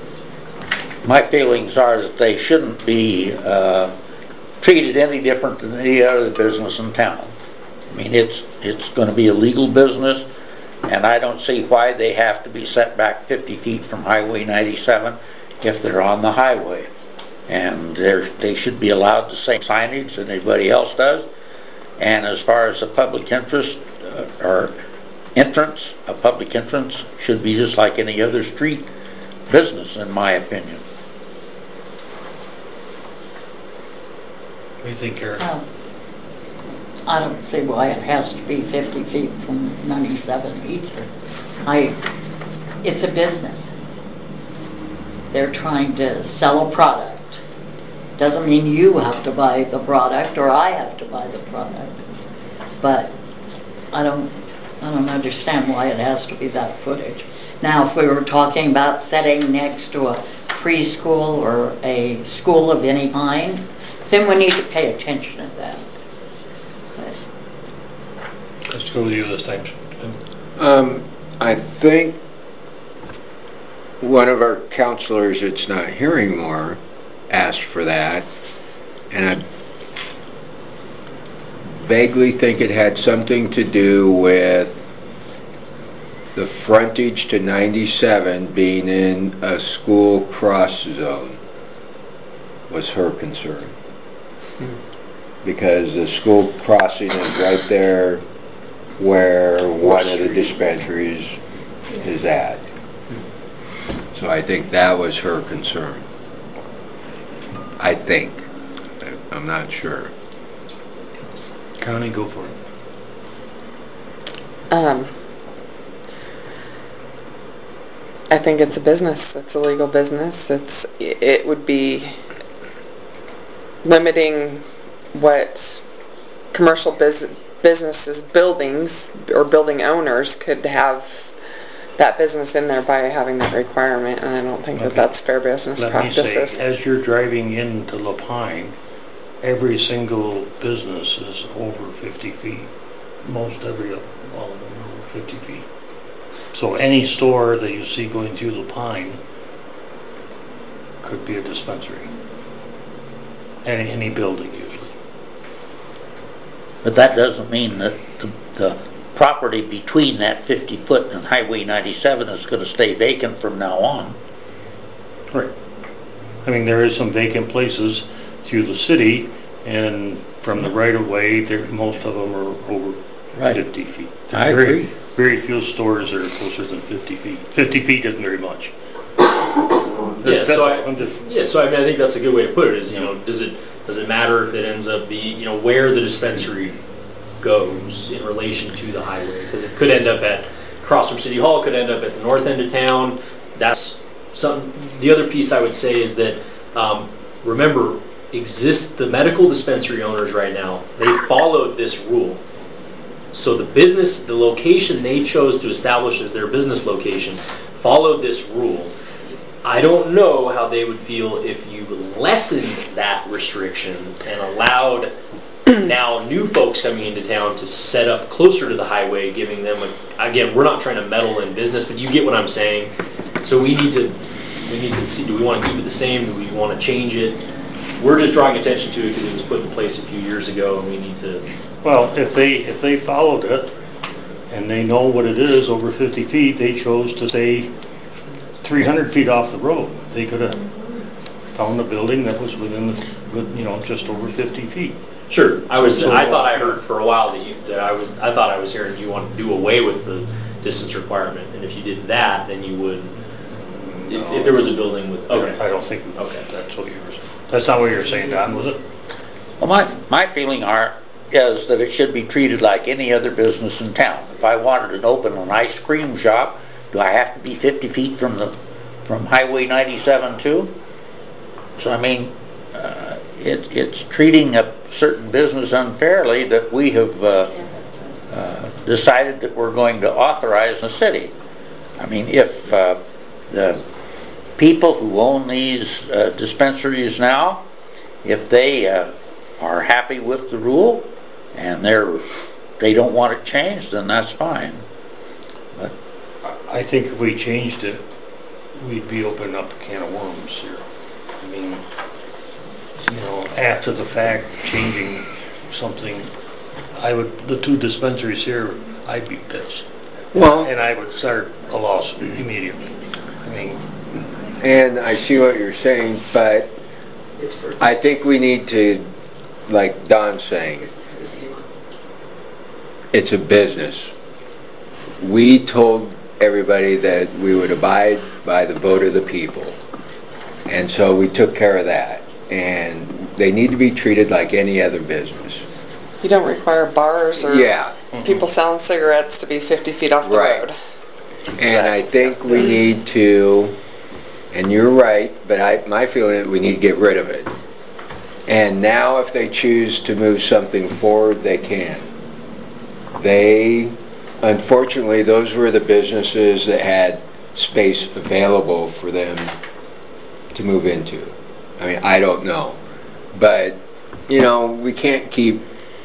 My feelings are that they shouldn't be uh, treated any different than any other business in town. I mean, it's it's going to be a legal business, and I don't see why they have to be set back fifty feet from Highway ninety-seven if they're on the highway. And they should be allowed the same signage that anybody else does. And as far as the public interest uh, or entrance, a public entrance should be just like any other street business, in my opinion. What do you think, Karen? Oh. I don't see why it has to be fifty feet from ninety-seven either. I, it's a business. They're trying to sell a product. Doesn't mean you have to buy the product or I have to buy the product. But I don't, I don't understand why it has to be that footage. Now, if we were talking about setting next to a preschool or a school of any kind, then we need to pay attention to that. But Let's go with you this time. Um, I think one of our counselors that's not here anymore asked for that, and I vaguely think it had something to do with the frontage to ninety-seven being in a school cross zone was her concern. Because the school crossing is right there where one of the dispensaries is at. So I think that was her concern. I think. I'm not sure. Connie, go for it. Um, I think it's a business. It's a legal business. It's, it would be limiting what commercial bus businesses, buildings, or building owners could have that business in there by having that requirement, and I don't think that Okay. that's fair business Let me practices. say, as you're driving into Lapine, every single business is over fifty feet. Most every, all of them are over fifty feet. So any store that you see going through Lapine could be a dispensary. Any, any building usually. But that doesn't mean that the, the property between that fifty foot and Highway ninety-seven is gonna stay vacant from now on. Right. I mean, there is some vacant places through the city, and from the right of way, there, most of them are over Right. fifty feet. I Very- agree. Very few stores are closer than fifty feet. fifty feet isn't very much. Yeah, so I, I'm just- yeah, so I mean, I think that's a good way to put it, is, you know, does it, does it matter if it ends up being, you know, where the dispensary goes in relation to the highway? Because it could end up at, across from City Hall, could end up at the north end of town. That's some, the other piece I would say is that, um, remember, exist, the medical dispensary owners right now, they followed this rule. So the business, the location they chose to establish as their business location followed this rule. I don't know how they would feel if you lessened that restriction and allowed now new folks coming into town to set up closer to the highway, giving them, a, again, we're not trying to meddle in business, but you get what I'm saying. So we need to, we need to see, do we want to keep it the same? Do we want to change it? We're just drawing attention to it because it was put in place a few years ago, and we need to. Well, if they, if they followed it, and they know what it is, over fifty feet, they chose to stay three hundred feet off the road. They could have found a building that was within, the, you know, just over fifty feet. Sure, I was. I thought I heard for a while that you that I was. I thought I was hearing you want to do away with the distance requirement, and if you did that, then you would. If, if there was a building with. Okay. I don't think Okay. that's what you were saying. That's not what you were saying, Don, was it? Well, my, my feeling are, is that it should be treated like any other business in town. If I wanted to open an ice cream shop, do I have to be fifty feet from the, from Highway ninety-seven too? So I mean, uh, it, it's treating a certain business unfairly that we have uh, uh, decided that we're going to authorize in the city. I mean, if uh, the people who own these uh, dispensaries now, if they uh, are happy with the rule and they're they don't want it changed, then that's fine. But I think if we changed it, we'd be opening up a can of worms here. I mean, you know, after the fact, changing something, I would, the two dispensaries here, I'd be pissed. Well, And I would start a lawsuit immediately. I mean, and I see what you're saying, but I think we need to, like Don's saying, it's a business. We told everybody that we would abide by the vote of the people, and so we took care of that. And they need to be treated like any other business. You don't require bars or Yeah. people selling cigarettes to be fifty feet off the Right. road. And I think we need to, and you're right, but I, my feeling is we need to get rid of it. And now if they choose to move something forward, they can. They, unfortunately, those were the businesses that had space available for them to move into. I mean, I don't know. But, you know, we can't keep,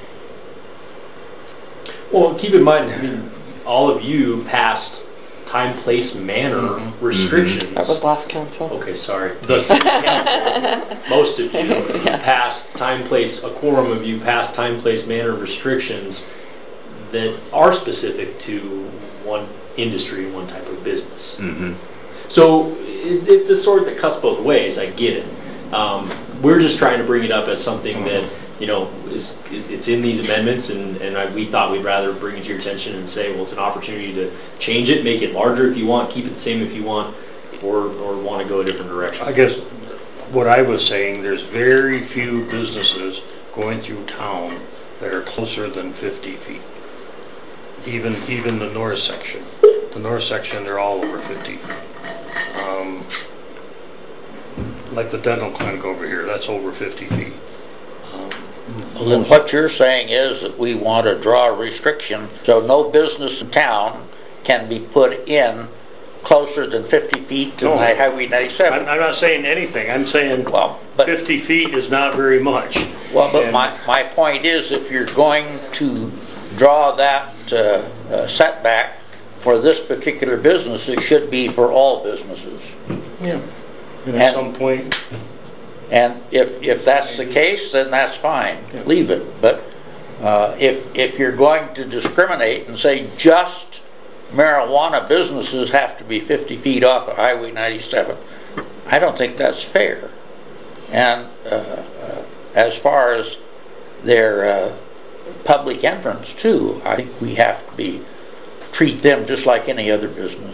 Well, keep in mind, I mean, all of you passed time, place, manner restrictions. That was last council. Okay, sorry. The city council, most of you passed time, place, a quorum of you passed time, place, manner restrictions that are specific to one industry, one type of business. mhm. So it, it's a sword that cuts both ways. I get it. Um, we're just trying to bring it up as something that, you know, is, is it's in these amendments, and, and I, we thought we'd rather bring it to your attention and say, well, it's an opportunity to change it, make it larger if you want, keep it the same if you want, or, or want to go a different direction. I guess what I was saying, there's very few businesses going through town that are closer than fifty feet. Even, even the north section. The north section, they're all over fifty feet. Um, like the dental clinic over here, that's over fifty feet. Um, Well, then what you're saying is that we want to draw a restriction so no business in town can be put in closer than fifty feet to No. Highway I'm, ninety-seven. I'm not saying anything, I'm saying Well, but, fifty feet is not very much. well, but And- my, my point is, if you're going to draw that uh, uh, setback for this particular business, it should be for all businesses. Yeah. And And- at some point, And if, if that's the case, then that's fine, Yeah. leave it. But uh, if, if you're going to discriminate and say just marijuana businesses have to be fifty feet off of Highway ninety-seven, I don't think that's fair. And uh, uh, as far as their uh, public entrance too, I think we have to be, treat them just like any other business.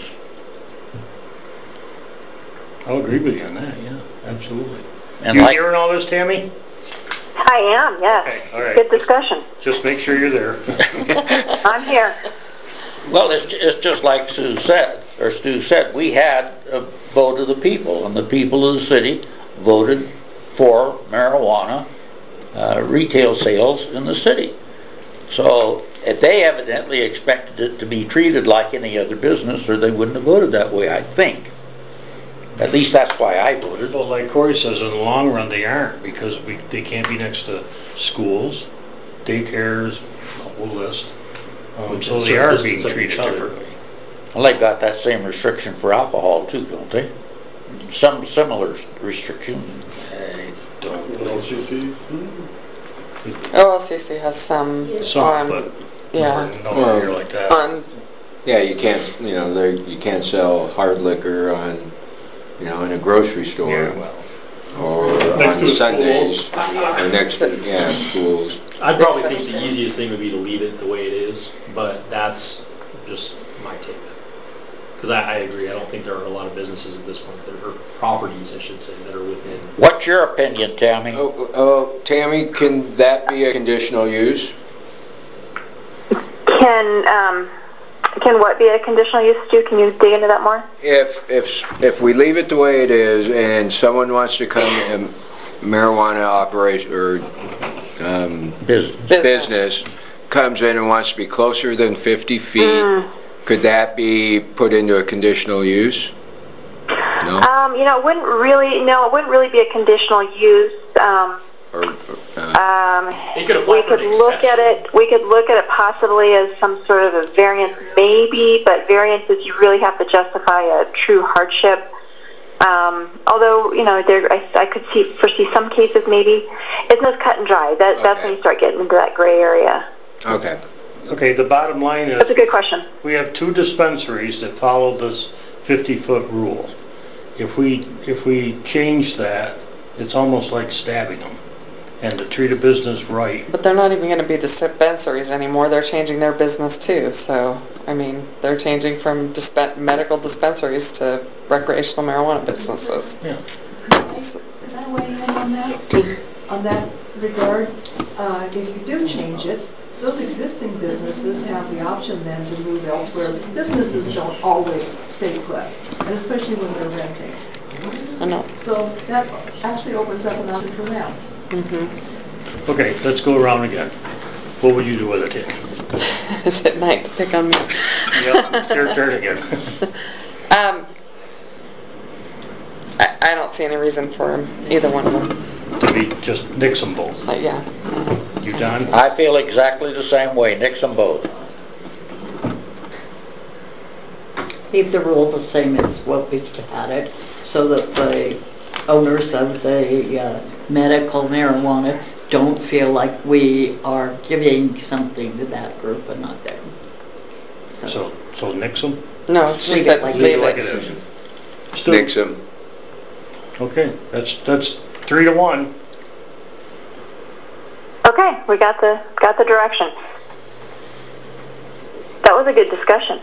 I'll agree with you on that, yeah, absolutely. And You like, hearing all this, Tammy? I am, yes. Okay, all right. Good discussion. Just make sure you're there. I'm here. well, it's, it's just like Sue said, or Stu said, we had a vote of the people, and the people of the city voted for marijuana uh, retail sales in the city. So if they evidently expected it to be treated like any other business, or they wouldn't have voted that way, I think. At least that's why I voted. Well, like Corey says, in the long run, they aren't, because we, they can't be next to schools, daycares, a whole list. Um, Which so is they certain are being distance of treated each other. differently. Well, they've got that same restriction for alcohol too, don't they? Some similar restrictions. I don't know. O L C C has some Some, on, but yeah, nowhere near like that. on, Yeah, you can't, you know, there, you can't sell hard liquor on, you know, in a grocery store. Yeah, well, Or Next to on a Sundays, or next to, yeah, schools. I'd probably think the easiest thing would be to leave it the way it is, but that's just my take. Because I, I agree, I don't think there are a lot of businesses at this point, that are properties, I should say, that are within. What's your opinion, Tammy? Oh, oh, Tammy, can that be a conditional use? Can, um, can what be a conditional use, Stu? Can you dig into that more? If, if, if we leave it the way it is and someone wants to come and marijuana operation, or, um, Business. Business. business comes in and wants to be closer than fifty feet, could that be put into a conditional use? No? Um, you know, it wouldn't really, no, it wouldn't really be a conditional use. Um, Or, uh, um, It could apply we for could an look at exception. it, we could look at it possibly as some sort of a variance, maybe, but variances, you really have to justify a true hardship. Um, although, you know, there, I, I could see, foresee some cases maybe. It's not cut and dry. That, That's when Okay. you start getting into that gray area. okay. okay, the bottom line That's a is, good question. we have two dispensaries that follow this fifty-foot rule. If we, if we change that, it's almost like stabbing them. And to treat a business right, but they're not even gonna be dispensaries anymore, they're changing their business too, so, I mean, they're changing from dispen, medical dispensaries to recreational marijuana businesses. yeah. Could I weigh in on that? On that regard, uh, if you do change it, those existing businesses have the option then to move elsewhere. Businesses don't always stay put, and especially when they're renting. I know. So that actually opens up an option for them. Mm-hmm. Okay, let's go around again. What would you do with it, Tim? Is it night to pick on me? Yep, it's your turn again. Um, I, I don't see any reason for 'em, either one of them. To be, just nix them both. But yeah. You done? I feel exactly the same way, nix them both. Leave the rule the same as what we've had it, so that the owners of the uh, medical marijuana don't feel like we are giving something to that group and not them. So, so nix them? No, Just she leave said it like leave Like it. it is. Stu? Nix them. Okay, that's, that's three to one. Okay, we got the got the direction. That was a good discussion.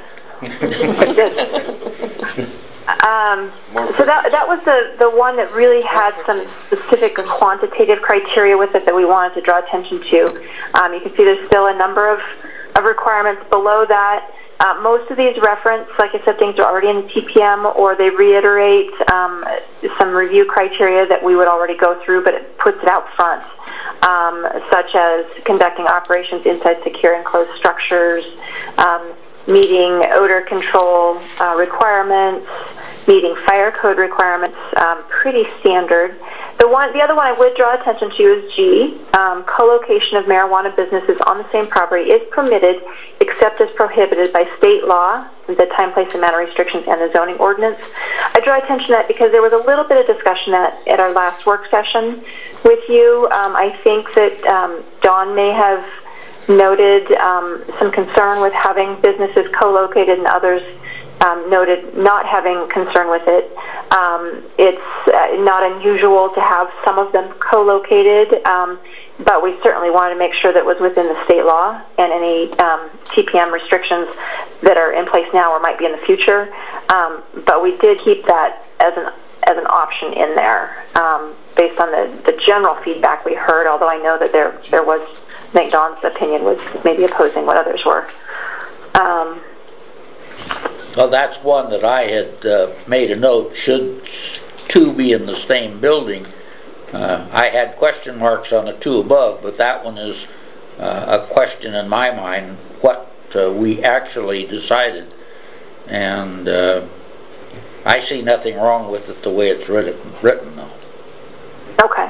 Good. Um, so that that was the the one that really had some specific quantitative criteria with it that we wanted to draw attention to. Um, you can see there's still a number of, of requirements below that. Uh, most of these reference, like I said, things are already in the T P M, or they reiterate um, some review criteria that we would already go through, but it puts it out front, um, such as conducting operations inside secure enclosed structures, um, meeting odor control uh, requirements, meeting fire code requirements, um, pretty standard. The one, the other one I would draw attention to is G. Um, co-location of marijuana businesses on the same property is permitted except as prohibited by state law, the time, place, and manner restrictions, and the zoning ordinance. I draw attention to that because there was a little bit of discussion at, at our last work session with you. Um, I think that um, Dawn may have noted um, some concern with having businesses co-located, and others um, noted not having concern with it. Um, it's uh, not unusual to have some of them co-located, um, but we certainly wanted to make sure that it was within the state law and any um, T P M restrictions that are in place now or might be in the future. Um, but we did keep that as an as an option in there, um, based on the, the general feedback we heard, although I know that there there was, I think Dawn's opinion was maybe opposing what others were. Um, Well, that's one that I had uh, made a note, should two be in the same building. Uh, I had question marks on the two above, but that one is uh, a question in my mind, what uh, we actually decided. And uh, I see nothing wrong with it the way it's written, written though. okay.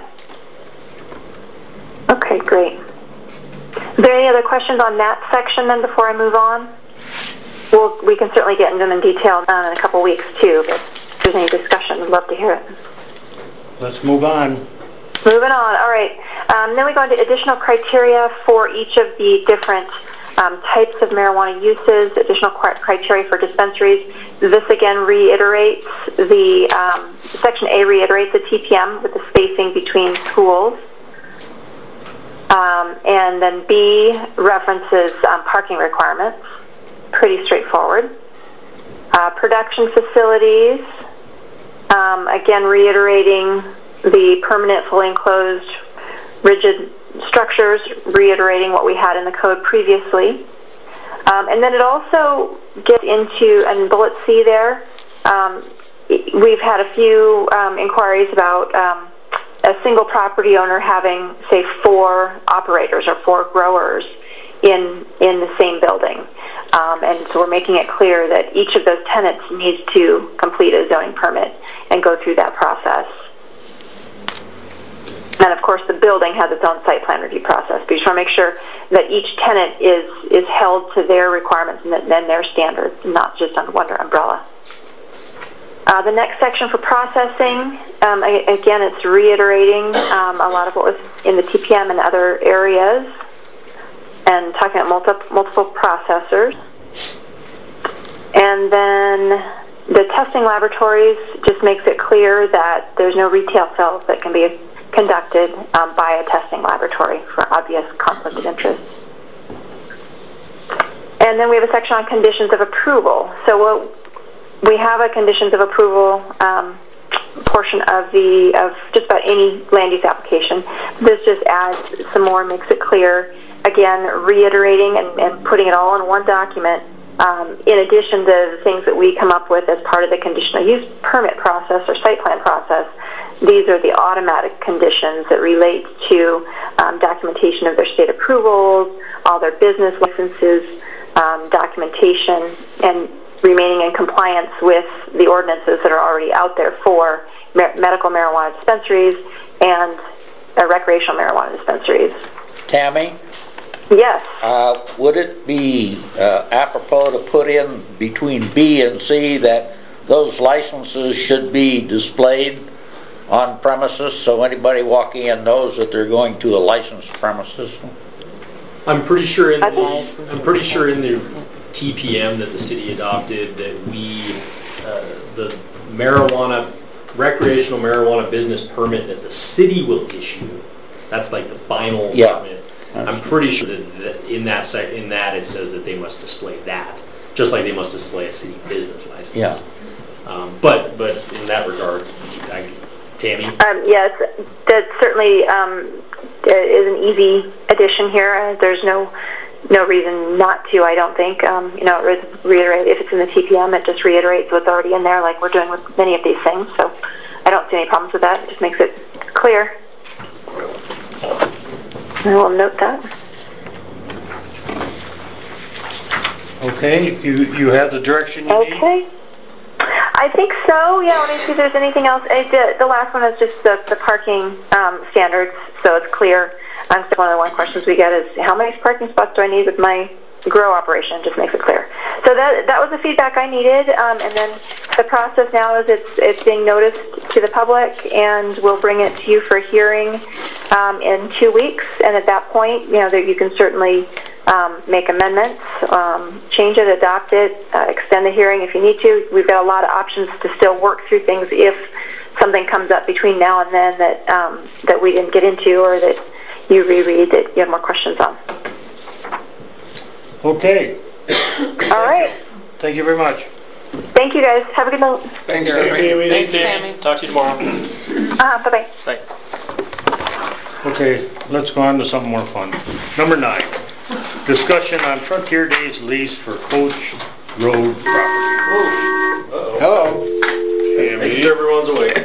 Okay, great. Are there any other questions on that section then before I move on? Well, we can certainly get into them in detail uh, in a couple weeks too, but if there's any discussion, I'd love to hear it. Let's move on. Moving on, all right. Um, then we go into additional criteria for each of the different um, types of marijuana uses, additional criteria for dispensaries. This again reiterates the, um, Section A reiterates the T P M with the spacing between schools. Um, and then B references um, parking requirements. Pretty straightforward. Uh, production facilities, um, again reiterating the permanent, fully enclosed, rigid structures, reiterating what we had in the code previously. Um, and then it also gets into, and bullet C there, um, we've had a few um, inquiries about um, a single property owner having, say, four operators or four growers in, in the same building. Um, and so we're making it clear that each of those tenants needs to complete a zoning permit and go through that process. And of course the building has its own site plan review process, but you just want to make sure that each tenant is, is held to their requirements and then their standards, not just under one umbrella. Uh, the next section for processing, um, again it's reiterating um, a lot of what was in the T P M and other areas, and talking about multi multiple processors. And then the testing laboratories just makes it clear that there's no retail sales that can be conducted um, by a testing laboratory for obvious conflict of interest. And then we have a section on conditions of approval. So what, we have a conditions of approval um, portion of the, of just about any land use application. This just adds some more, makes it clear, again, reiterating and, and putting it all in one document, um, in addition to the things that we come up with as part of the conditional use permit process or site plan process. These are the automatic conditions that relate to um, documentation of their state approvals, all their business licenses, um, documentation, and remaining in compliance with the ordinances that are already out there for me- medical marijuana dispensaries and uh, recreational marijuana dispensaries. Tammy, Yes. uh, would it be uh, apropos to put in between B and C that those licenses should be displayed on premises so anybody walking in knows that they're going to a licensed premises? I'm pretty sure in the, Licenses, I'm pretty sure in the licenses. T P M that the city adopted that we, uh, the marijuana, recreational marijuana business permit that the city will issue, that's like the final Yeah. permit. I'm pretty sure that, that in that sec, in that it says that they must display that, just like they must display a city business license. Yeah. Um, but, but in that regard, I, Tammy? Um, yes, that certainly um, is an easy addition here. Uh, there's no no reason not to, I don't think. Um, you know, re- reiterate, if it's in the T P M, it just reiterates what's already in there, like we're doing with many of these things. So I don't see any problems with that. It just makes it clear. I will note that. Okay, you, you have the direction you need? Okay. I think so. Yeah, let me see if there's anything else. I did, the last one is just the, the parking um, standards, so it's clear. Um, so one of the one questions we get is, how many parking spots do I need with my grow operation? Just makes it clear. So that that was the feedback I needed, um, and then the process now is it's it's being noticed to the public, and we'll bring it to you for hearing um, in two weeks. And at that point, you know, that you can certainly um, make amendments, um, change it, adopt it, uh, extend the hearing if you need to. We've got a lot of options to still work through things if something comes up between now and then that um, that we didn't get into, or that you reread that you have more questions on. Okay, All right. thank you very much. Thank you, guys. Have a good night. Thanks, Tammy. Thanks, Tammy. Talk to you tomorrow. Uh, bye-bye. Bye. Okay, let's go on to something more fun. Number nine, discussion on Frontier Days lease for Coach Road property. Hello. Making sure everyone's awake.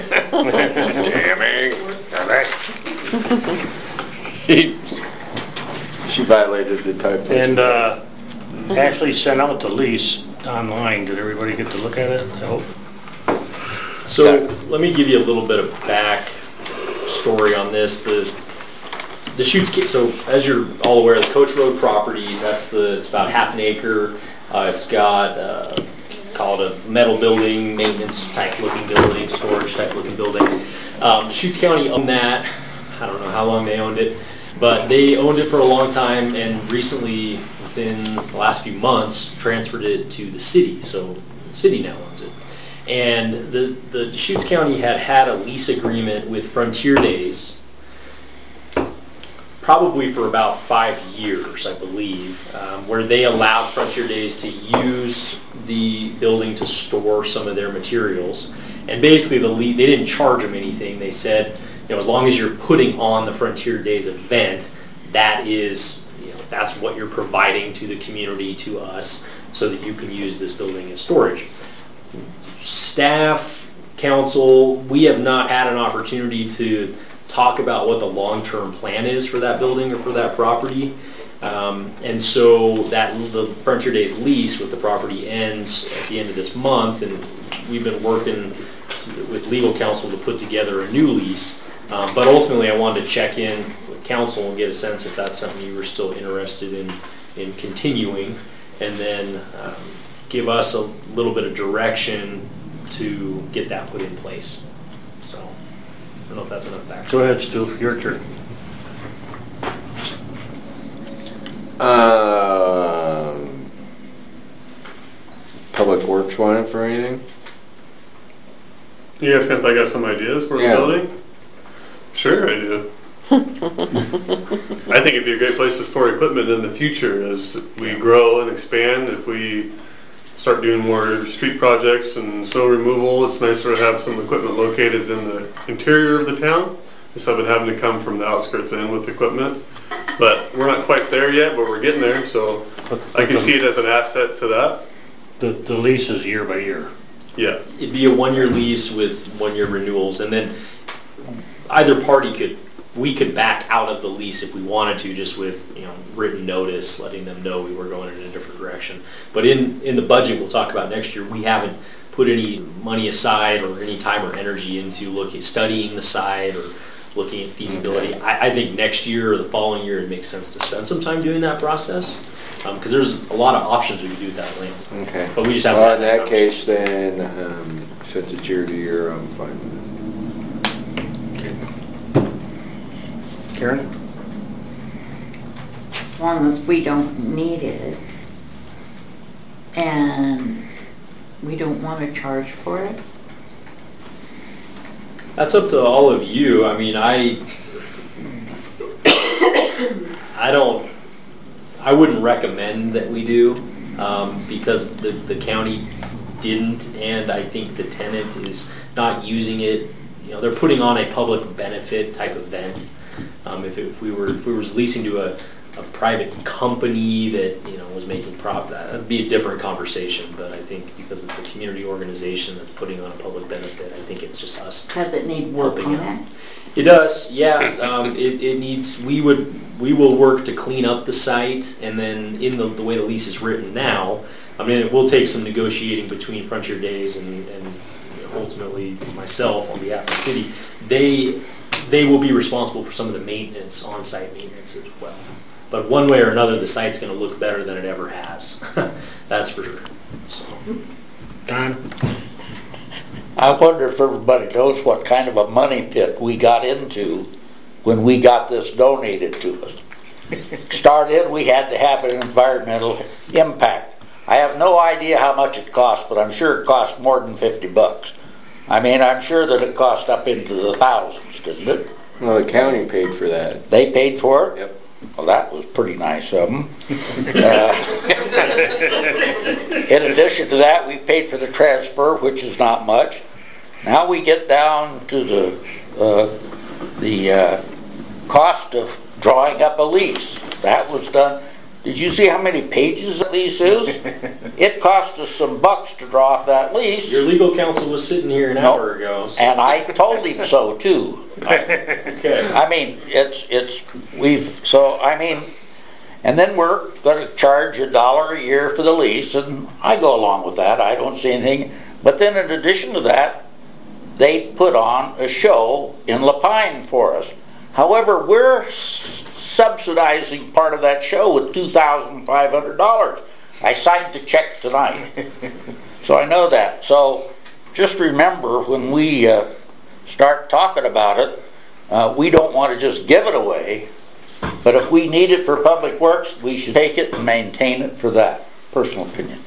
Tammy. She violated the type. And uh, Ashley sent out the lease online. Did everybody get to look at it? I hope. So let me give you a little bit of back story on this. The the shoots. So as you're all aware, the Coach Road property. That's the. It's about half an acre. Uh, it's got uh, call it a metal building, maintenance type looking building, storage type looking building. Um, Deschutes County owned that. I don't know how long they owned it, but they owned it for a long time, and recently, within the last few months, transferred it to the city. So the city now owns it. And the, the Deschutes County had had a lease agreement with Frontier Days probably for about five years, I believe, um, where they allowed Frontier Days to use the building to store some of their materials. And basically, the le- they didn't charge them anything. They said, you know, as long as you're putting on the Frontier Days event, that is, you know, that's what you're providing to the community, to us, so that you can use this building as storage. Staff, council, we have not had an opportunity to talk about what the long-term plan is for that building or for that property. Um, and so that the Frontier Days lease with the property ends at the end of this month, and we've been working with legal counsel to put together a new lease. Um, but ultimately, I wanted to check in with council and get a sense if that's something you were still interested in in continuing, and then um, give us a little bit of direction to get that put in place. So, I don't know if that's enough background. Go ahead, Stu, your turn. Um, Public Works want it for anything? You guys, if I got some ideas for the Yeah. building? Sure I do. I think it'd be a great place to store equipment in the future as we grow and expand. If we start doing more street projects and snow removal, it's nicer to have some equipment located in the interior of the town instead of it having to come from the outskirts in with equipment. But we're not quite there yet, but we're getting there, so I can see it as an asset to that. The, the lease is year by year. Yeah. It'd be a one-year lease with one-year renewals, and then either party could, we could back out of the lease if we wanted to, just with, you know, written notice, letting them know we were going in a different direction. But in, in the budget we'll talk about next year, we haven't put any money aside or any time or energy into looking, studying the site or looking at feasibility. Okay. I, I think next year or the following year it makes sense to spend some time doing that process, because um, there's a lot of options we can do with that land. Okay. But we just haven't Well, had in that that case, then, um, since it's year to year, I'm fine with it. Karen? As long as we don't need it and we don't want to charge for it. That's up to all of you. I mean, I, I don't, I wouldn't recommend that we do, um, because the, the county didn't, and I think the tenant is not using it. You know, they're putting on a public benefit type event. Um, if, it, if we were, if we were leasing to a, a private company that, you know, was making profit, that'd be a different conversation. But I think because it's a community organization that's putting on a public benefit, I think it's just us. Does it need work helping on out. it? It does, yeah. Um, it, it needs, we would, we will work to clean up the site, and then in the, the way the lease is written now, I mean, it will take some negotiating between Frontier Days and, and you know, ultimately myself on behalf of the city. They, they will be responsible for some of the maintenance, on-site maintenance as well. But one way or another, the site's going to look better than it ever has. That's for sure. So. Don? I wonder if everybody knows what kind of a money pit we got into when we got this donated to us. Started, we had to have an environmental impact. I have no idea how much it cost, but I'm sure it cost more than fifty bucks. I mean, I'm sure that it cost up into the thousands, didn't it? Well, the county paid for that. They paid for it? Yep. Well, that was pretty nice of them. uh, in addition to that, we paid for the transfer, which is not much. Now we get down to the uh, the uh, cost of drawing up a lease. That was done. Did you see how many pages the lease is? It cost us some bucks to draw up that lease. Your legal counsel was sitting here an Nope. hour ago. So. And I told him so too. Okay. I mean, it's, it's, we've, so, I mean, and then we're gonna charge a dollar a year for the lease, and I go along with that, I don't see anything. But then in addition to that, they put on a show in La Pine for us. However, we're s- subsidizing part of that show with two thousand five hundred dollars. I signed the check tonight. So I know that. So just remember, when we uh, start talking about it, uh, we don't want to just give it away, but if we need it for public works, we should take it and maintain it for that. Personal opinion.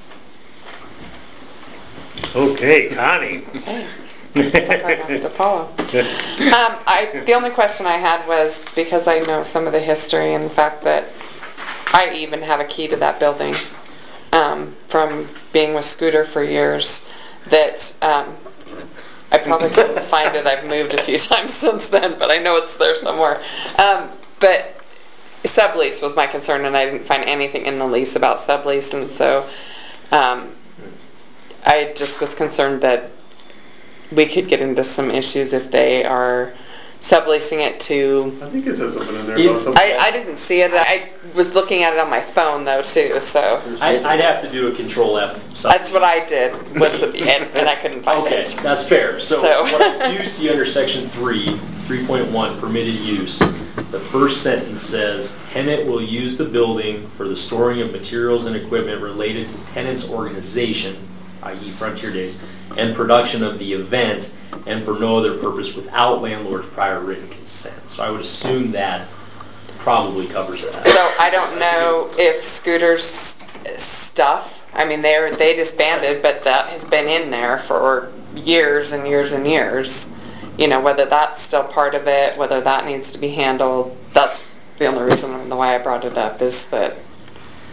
Okay, Connie. It's like I have to follow. Um, I, the only question I had was, because I know some of the history and the fact that I even have a key to that building, um, from being with Scooter for years, that um, I probably couldn't find it. I've moved a few times since then, but I know it's there somewhere. Um, but sublease was my concern, and I didn't find anything in the lease about sublease, and so um, I just was concerned that we could get into some issues if they are subleasing it to... I think it says something in there It's- about something. I, I didn't see it. I was looking at it on my phone, though, too, so... I, I'd have to do a control F. sub- That's what I did, was, and, and I couldn't find Okay, it. that's fair. So, So- what I do see under section three, three point one, permitted use, the first sentence says, tenant will use the building for the storing of materials and equipment related to tenant's organization, that is. Frontier Days, and production of the event, and for no other purpose without landlord's prior written consent. So I would assume that probably covers that. So I don't know if Scooter's stuff, I mean, they were, they disbanded, but that has been in there for years and years and years. You know, whether that's still part of it, whether that needs to be handled, that's the only reason why I brought it up, is that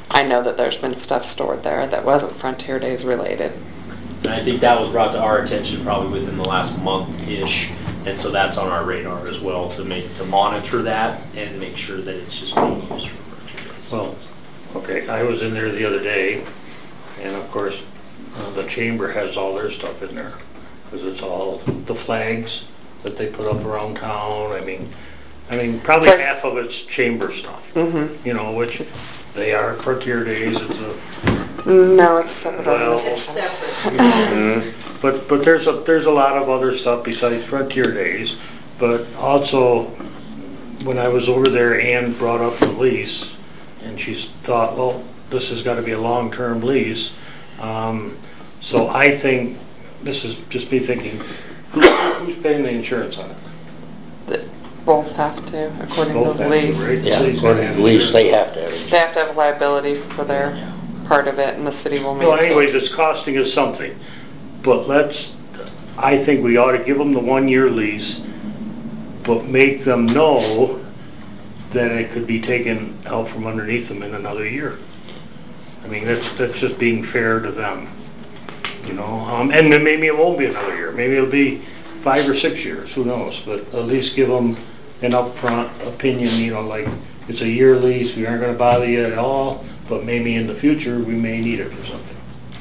I know that there's been stuff stored there that wasn't Frontier Days related. And I think that was brought to our attention probably within the last month-ish, and so that's on our radar as well, to make, to monitor that and make sure that it's just being used for Frontier Days. Well, okay, I was in there the other day, and of course, uh, the chamber has all their stuff in there, because it's all the flags that they put up around town. I mean, I mean, probably So I s- half of it's chamber stuff, Mm-hmm. you know, which It's, they are Frontier Days, it's a, no, it's a separate Well- organization. Separate. but, but there's a, there's a lot of other stuff besides Frontier Days, but also, when I was over there, Ann brought up the lease, and she thought, well, this has gotta be a long-term lease. Um, so I think, this is just me thinking, who- who's paying the insurance on it? Both have to, according to Both the have to, lease. right? Yeah, City's according gotta to the lease, they have to have it. They have to have liability for their part of it, and the city will Well, maintain. anyways, it's costing us something, but let's, I think we ought to give them the one-year lease, but make them know that it could be taken out from underneath them in another year. I mean, that's, that's just being fair to them, you know, um, and then maybe it won't be another year, maybe it'll be five or six years, who knows, but at least give them an upfront opinion, you know, like, it's a year lease, we aren't gonna bother you at all, but maybe in the future, we may need it for something.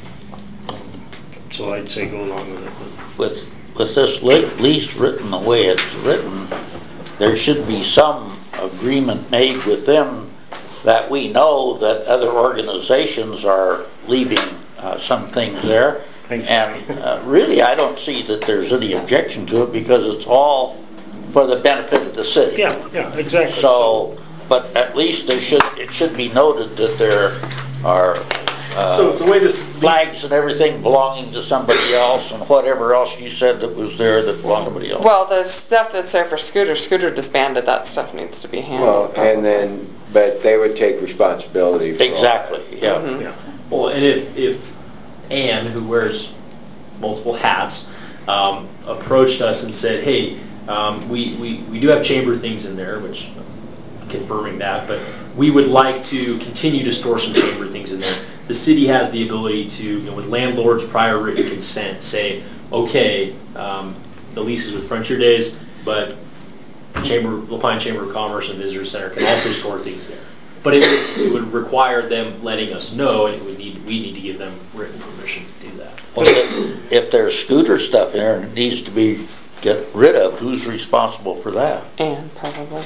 So I'd say go along with it. With, with this le- lease written the way it's written, there should be some agreement made with them that we know that other organizations are leaving uh, some things there. Thanks. And uh, really, I don't see that there's any objection to it because it's all for the benefit of the city. Yeah, yeah, exactly. So, but at least there should, it should be noted that there are So uh, the way this flags and everything belonging to somebody else and whatever else you said that was there that belonged to somebody else. Well, the stuff that's there for Scooter, Scooter disbanded, that stuff needs to be handled. Well, and then, but they would take responsibility for all that. Exactly, yeah. Mhm. Yeah. Well, and if, if Ann, who wears multiple hats, um, approached us and said, hey, um, we, we, we do have chamber things in there, which confirming that, but we would like to continue to store some chamber things in there. The city has the ability to, you know, with landlord's prior written consent, say, okay, um, the lease is with Frontier Days, but Chamber, Lapine Chamber of Commerce and Visitor Center can also store things there. But it would, it would require them letting us know, and it would need, we need to give them written permission to do that. Well, if, if there's scooter stuff in there and it needs to be get rid of, who's responsible for that? And probably.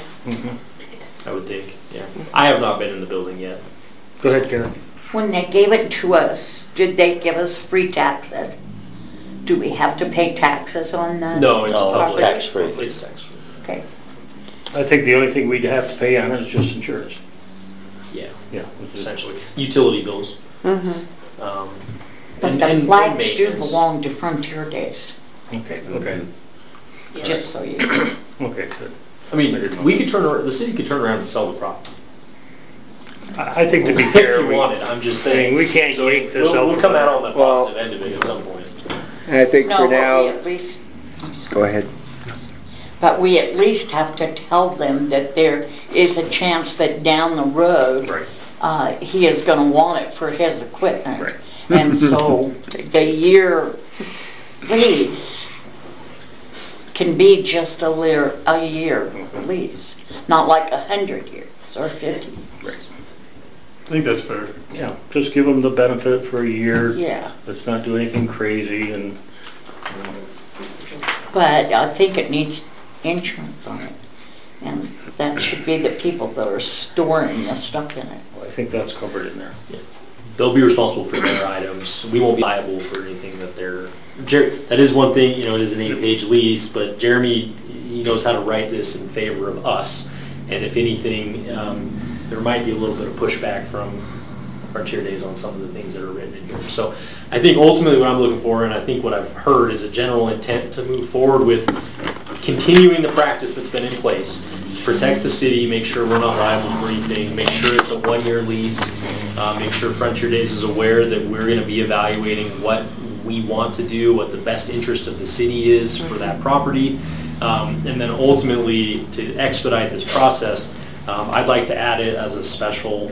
I would think, yeah. I have not been in the building yet. Go ahead, Karen. When they gave it to us, did they give us free taxes? Do we have to pay taxes on that? No, it's No, it's public. tax-free. It's tax-free. Okay. I think the only thing we'd have to pay on it is just insurance. Yeah, Yeah. essentially. Utility bills. Mm-hmm. Um, But and- the and- and flags do maintenance. belong to Frontier Days, Okay, okay, just so you know. okay, good. I mean, we could turn, ar- the city could turn around and sell the property. I I think to be If fair, you we, wanted, I'm just I mean, saying. we can't So yank this we'll- out We'll from come out under. on the Well- positive end of it at some point. And I think No, for but we now, at least, I'm sorry. go ahead. But we at least have to tell them that there is a chance that down the road, Right. uh, he is gonna want it for his equipment. Right. And so the year lease can be just a year, a year lease, not like a hundred years or fifty. I think that's fair. Yeah, just give them the benefit for a year. Yeah, Let's not do anything crazy and, but I think it needs insurance on it. And that should be the people that are storing the stuff in it. I think that's covered in there. They'll be responsible for their items. We won't be liable for anything that they're, Jer- that is one thing, you know, it is an eight-page lease, but Jeremy, he knows how to write this in favor of us. And if anything, um, there might be a little bit of pushback from Frontier Days on some of the things that are written in here. So I think ultimately what I'm looking for, and I think what I've heard, is a general intent to move forward with continuing the practice that's been in place. Protect the city, make sure we're not liable for anything, make sure it's a one-year lease, uh, make sure Frontier Days is aware that we're gonna be evaluating what we want to do, what the best interest of the city is for that property. Um, and then ultimately, to expedite this process, um, I'd like to add it as a special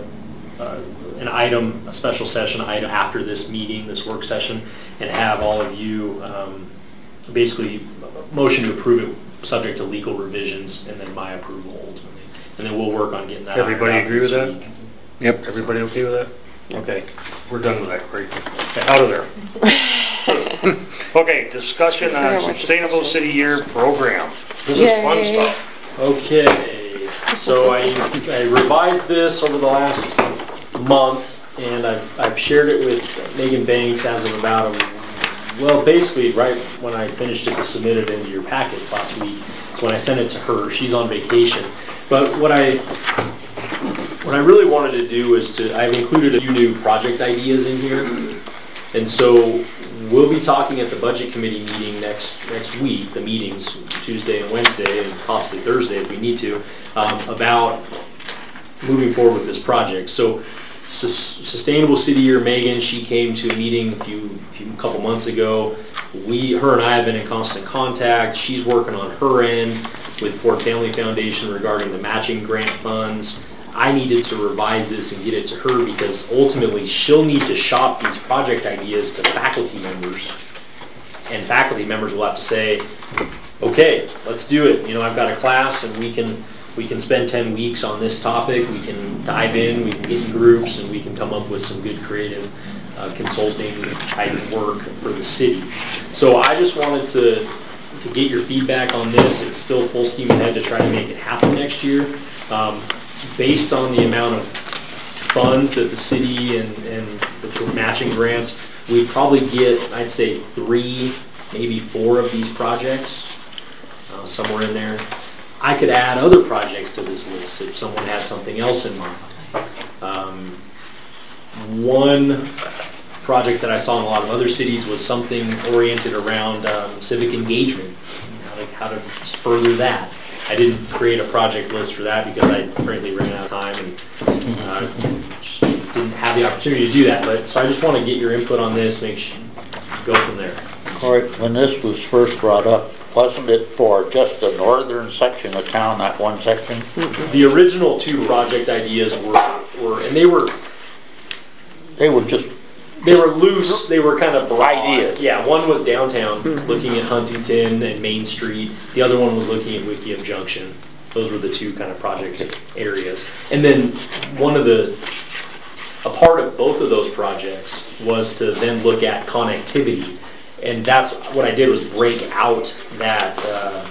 uh, an item, a special session item after this meeting, this work session, and have all of you um, basically motion to approve it subject to legal revisions and then my approval ultimately. And then we'll work on getting that. Everybody agree with that? Week. Yep. Everybody okay with that? Okay, we're done with that, great. Okay, out of there. Okay, discussion on Sustainable City Year Program. This is fun Yay. stuff. Okay, so I, I revised this over the last month, and I've, I've shared it with Megan Banks as of about, a, well, basically right when I finished it to submit it into your packets last week. So when I sent it to her, she's on vacation. But what I, what I really wanted to do is to, I've included a few new project ideas in here. And so we'll be talking at the Budget Committee meeting next next week, the meetings Tuesday and Wednesday, and possibly Thursday if we need to, um, about moving forward with this project. So Sus Sustainable City Year, Megan, she came to a meeting a few, few couple months ago. We, her and I have been in constant contact. She's working on her end with Ford Family Foundation regarding the matching grant funds. I needed to revise this and get it to her because ultimately she'll need to shop these project ideas to faculty members, and faculty members will have to say, okay, let's do it. You know, I've got a class and we can we can spend ten weeks on this topic. We can dive in, we can get in groups, and we can come up with some good creative uh, consulting type work for the city. So I just wanted to to get your feedback on this. It's still full steam ahead to try to make it happen next year. Um, based on the amount of funds that the city and, and the matching grants, we'd probably get, I'd say, three, maybe four of these projects, uh, somewhere in there. I could add other projects to this list if someone had something else in mind. Um, one project that I saw in a lot of other cities was something oriented around um, civic engagement, how to, how to further that. I didn't create a project list for that because I frankly ran out of time and uh, just didn't have the opportunity to do that. But so I just want to get your input on this, make sure go from there. Corey, when this was first brought up, wasn't it for just the northern section of town, that one section? The original two project ideas were, were and they were They were just They were loose, they were kind of broad. Ideas. Yeah, one was downtown, looking at Huntington and Main Street. The other one was looking at Wickiup Junction. Those were the two kind of project areas. And then one of the, a part of both of those projects was to then look at connectivity. And that's what I did, was break out that, uh,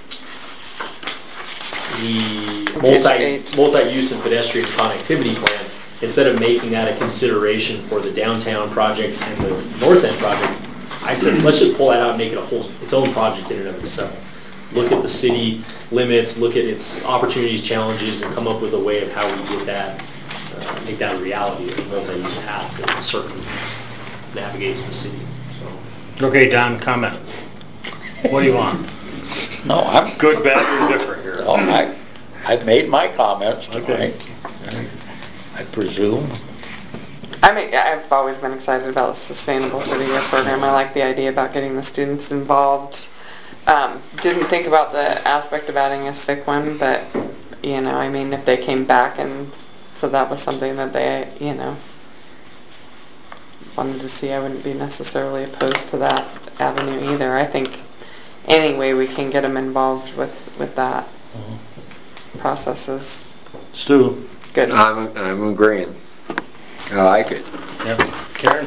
the multi, multi-use and pedestrian connectivity plan. Instead of making that a consideration for the downtown project and the north end project, I said, let's just pull that out and make it a whole, its own project in and of itself. Look at the city limits, look at its opportunities, challenges, and come up with a way of how we get that, uh, make that a reality of a multi-use path that certainly navigates the city. So. Okay, Don, comment. What do you want? No, I'm Good, bad, or indifferent here? No, I, I've made my comments Okay. tonight. I presume. I mean, I've always been excited about the Sustainable City Year program. I like the idea about getting the students involved. Um, didn't think about the aspect of adding a stick one, but, you know, I mean, if they came back and so that was something that they, you know, wanted to see, I wouldn't be necessarily opposed to that avenue either. I think any way we can get them involved with, with that mm-hmm. process is Stu? good. I'm, I'm agreeing. I like it. Yep. Karen?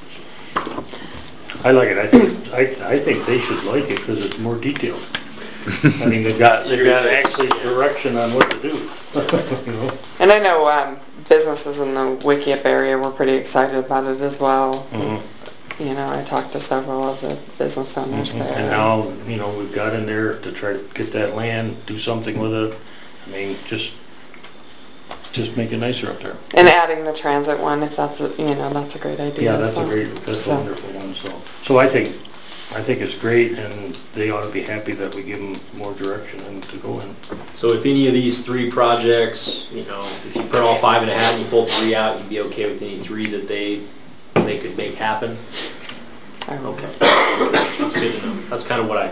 I like it. I think, I, I think they should like it because it's more detailed. I mean, they've got, they've got actually direction on what to do. You know? And I know um, businesses in the Wickiup area were pretty excited about it as well. Mm-hmm. You know, I talked to several of the business owners Mm-hmm. there. And now, you know, we've got in there to try to get that land, do something with it. I mean, just just make it nicer up there. And adding the transit one, if that's a, you know, that's a great idea. Yeah, as that's well. a great, that's So. a wonderful one. So, so I think, I think it's great, and they ought to be happy that we give them more direction and to go in. So if any of these three projects, you know, if you put all five in a hat and you pull three out, you'd be okay with any three that they they could make happen? Okay, that's good to know. That's kind of what I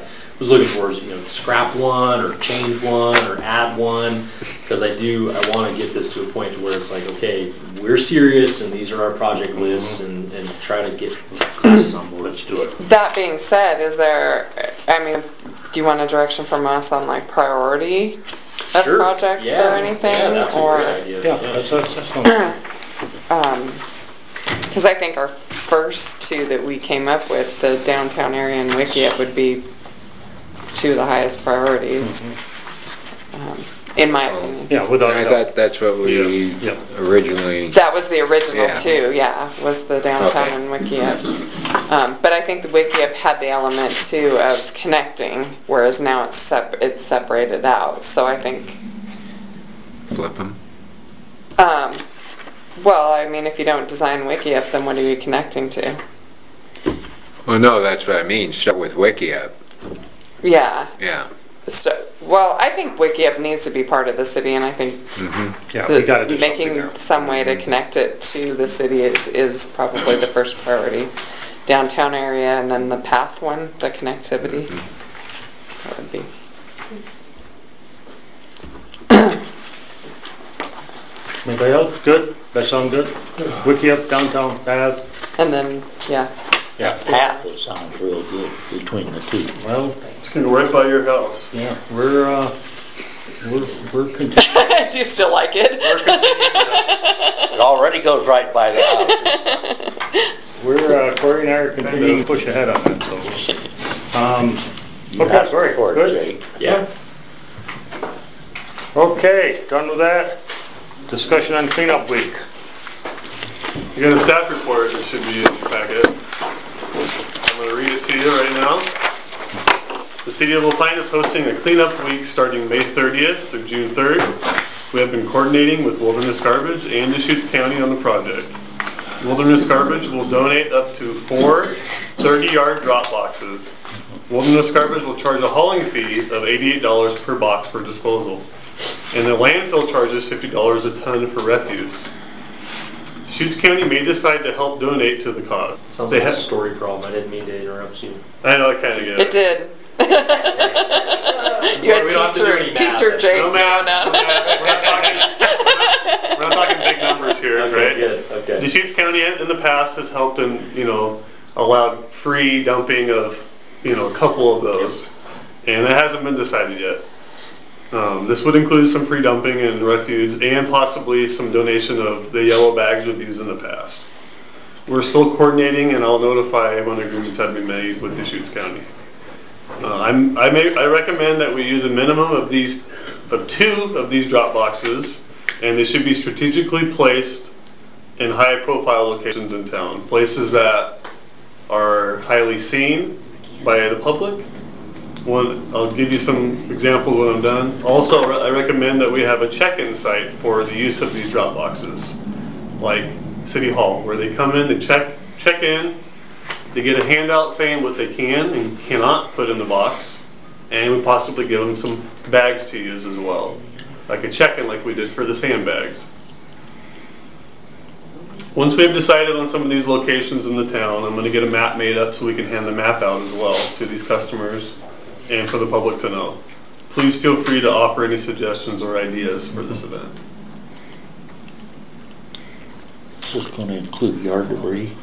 was looking for is, you know, scrap one or change one or add one, because I do, I want to get this to a point where it's like, okay, we're serious and these are our project lists, and, and try to get classes on board. Let's do it. That being said, is there, I mean, do you want a direction from us on like priority of Sure. projects Yeah. or anything? Yeah, that's a or, great idea. Yeah, that's, that's, that's not, um, because I think our first two that we came up with, the downtown area and Wickiup, would be two of the highest priorities, um, in my opinion. yeah, without I a doubt. thought that's what we Yeah. originally, That was the original Yeah. too, yeah, was the downtown Okay. and Wickiup. Um, but I think the Wickiup had the element too of connecting, whereas now it's sep- it's separated out. So I think, flip them. um, well, I mean, if you don't design Wickiup, then what are you connecting to? Well, no, that's what I mean, start with Wickiup, Yeah. yeah. So, well, I think Wickiup needs to be part of the city, and I think Yeah, the- we gotta do something making there. some way to connect it to the city is, is probably the first priority. Downtown area, and then the path one, the connectivity. That would be. Anybody else? Good? That sound good? Wickiup, downtown, path? And then, yeah. Yeah, path sounds real good between the two. Well, It's gonna go right by your house. yeah, we're, uh, we're, we're continuing. Do you still like it? It already goes right by the house. We're, uh, Corey and I are continuing to push ahead on that, so. Um, You okay, have Corey, support, good? Jake. Yeah. Okay, done with that. Discussion on cleanup week. You got a staff report that should be in the packet. I'm gonna read it to you right now. The City of LaPlante is hosting a cleanup week starting May thirtieth through June third. We have been coordinating with Wilderness Garbage and Deschutes County on the project. Wilderness Garbage will donate up to four thirty-yard drop boxes. Wilderness Garbage will charge a hauling fee of eighty-eight dollars per box for disposal. And the landfill charges fifty dollars a ton for refuse. Deschutes County may decide to help donate to the cause. Sounds They like a have- story problem. I didn't mean to interrupt you. I know, I kind of get It it. did. You had We don't have to do teacher, any math. teacher Jake. No math, no math. We're not talking, we're not talking big numbers here, Okay, right? good, okay. Deschutes County in the past has helped and, you know, allowed free dumping of, you know, a couple of those. And it hasn't been decided yet. Um, this would include some free dumping and refuse and possibly some donation of the yellow bags we've used in the past. We're still coordinating, and I'll notify when agreements have been made with Deschutes County. Uh, I'm, I may, I recommend that we use a minimum of these, of two of these drop boxes, and they should be strategically placed in high-profile locations in town, places that are highly seen by the public. One, I'll give you some examples when I'm done. Also, I recommend that we have a check-in site for the use of these drop boxes, like City Hall, where they come in, they check, check in, they get a handout saying what they can and cannot put in the box, and we possibly give them some bags to use as well, like a check-in like we did for the sandbags. Once we've decided on some of these locations in the town, I'm going to get a map made up so we can hand the map out as well to these customers and for the public to know. Please feel free to offer any suggestions or ideas for this event. Is this gonna include yard debris?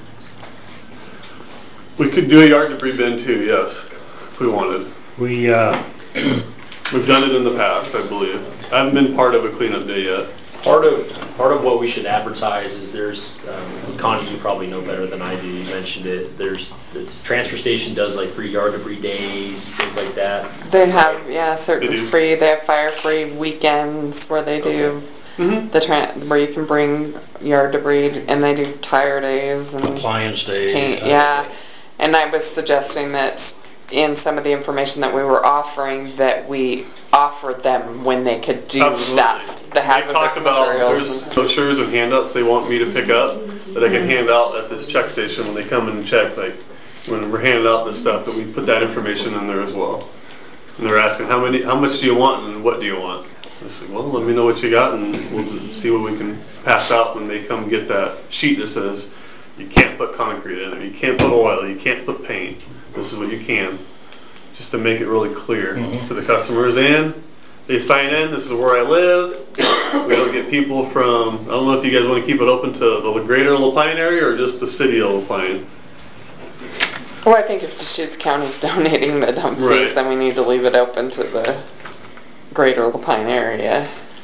We could do a yard debris bin too, yes, if we wanted. We, uh, We've done it in the past, I believe. I haven't been part of a cleanup day yet. Part of, part of what we should advertise is there's, um, Connie, you probably know better than I do, you mentioned it, there's, the transfer station does like free yard debris days, things like that. They have, yeah, certain They do. free, they have fire-free weekends where they do Mhm. the tran, where you can bring yard debris, and they do tire days and appliance day. paint, uh, yeah. And I was suggesting that in some of the information that we were offering, that we offered them when they could do Absolutely. that, the They hazardous talk about, materials. there's brochures and handouts they want me to pick up that I can hand out at this check station when they come and check, like, when we're handing out this stuff, that we put that information in there as well. And they're asking, how many, how much do you want and what do you want? I said, well, let me know what you got and we'll see what we can pass out when they come get that sheet that says, you can't put concrete in it, you can't put oil, you can't put paint. This is what you can. just to make it really clear Mhm. to the customers. And they sign in, this is where I live. We don't get people from, I don't know if you guys want to keep it open to the greater LaPine area or just the city of LaPine. Well, I think if Deschutes County's donating the dump fees, Right. then we need to leave it open to the greater LaPine area.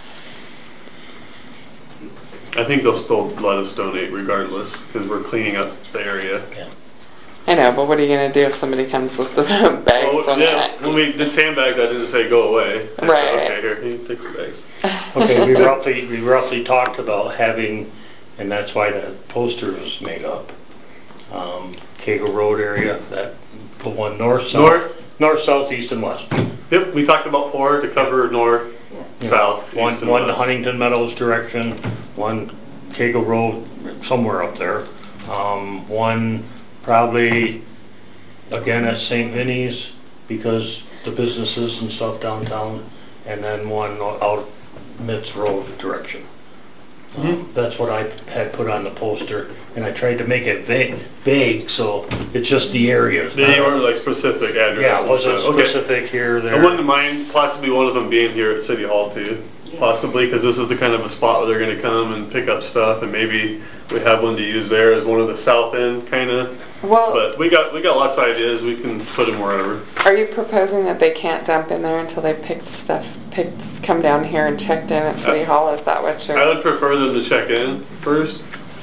I think they'll still let us donate regardless, because we're cleaning up the area. I know, but what are you gonna do if somebody comes with the bag Well, from yeah, that? when we did sandbags, I didn't say go away. I Right. said, okay, here, you take some bags. Okay, we roughly, we roughly talked about having, and that's why that poster was made up. Um, Cagle Road area, that, the one north, south. North? North, south, east and west. Yep, we talked about four to cover north, south, One, east and one west. Huntington Meadows direction, one Cagle Road, somewhere up there. Um, one probably, again, at Saint Vinny's, because the businesses and stuff downtown, and then one out Mitts Road direction. Um, That's what I had put on the poster, and I tried to make it vague, vague, so it's just the areas. They weren't like specific addresses. Yeah, it wasn't so- okay. specific here, there. I wouldn't mind possibly one of them being here at City Hall too, possibly, because this is the kind of a spot where they're gonna come and pick up stuff, and maybe we have one to use there as one of the south end kind of. Well, But we got, we got lots of ideas, we can put them wherever. are you proposing that they can't dump in there until they pick stuff, picked, come down here and checked in at City Hall? Is that what I you're? would prefer them to check in first.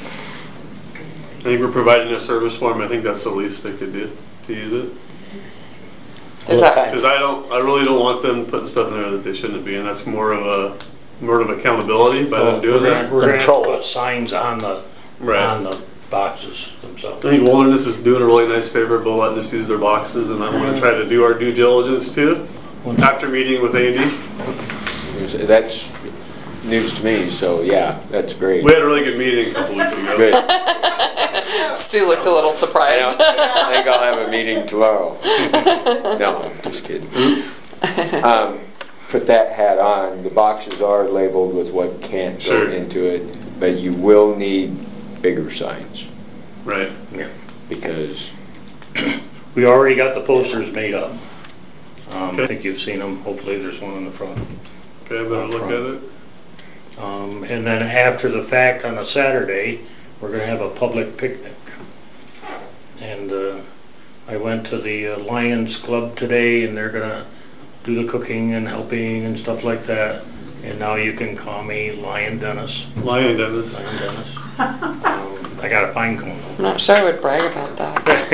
I think we're providing a service for them, I think that's the least they could do, to use it. Is that? Because I don't, I really don't want them putting stuff in there that they shouldn't be, and that's more of a, more of accountability by them doing We're that. gonna, we're gonna have to Control. put signs on the, Right. on the boxes themselves. I think Wilderness is doing a really nice favor by letting us use their boxes, and I want to try to do our due diligence too, after meeting with Andy. That's news to me, so yeah, that's great. We had a really good meeting a couple weeks ago. Good. Stu looked a little I surprised. don't- I think I'll have a meeting tomorrow. No, just kidding. Oops. Um, Put that hat on, the boxes are labeled with what can't go Sure. into it, but you will need bigger signs, Right. Yeah. because We already got the posters made up. Um, I Okay. think you've seen them, hopefully there's one in the front. Okay, I better look at it. Um, and then after the fact on a Saturday, we're gonna have a public picnic. And, uh, I went to the uh, Lions Club today, and they're gonna do the cooking and helping and stuff like that. And now you can call me Lion Dennis. Lion Dennis. Lion Dennis. Um, I got a pine cone. I'm not sure I would brag about that.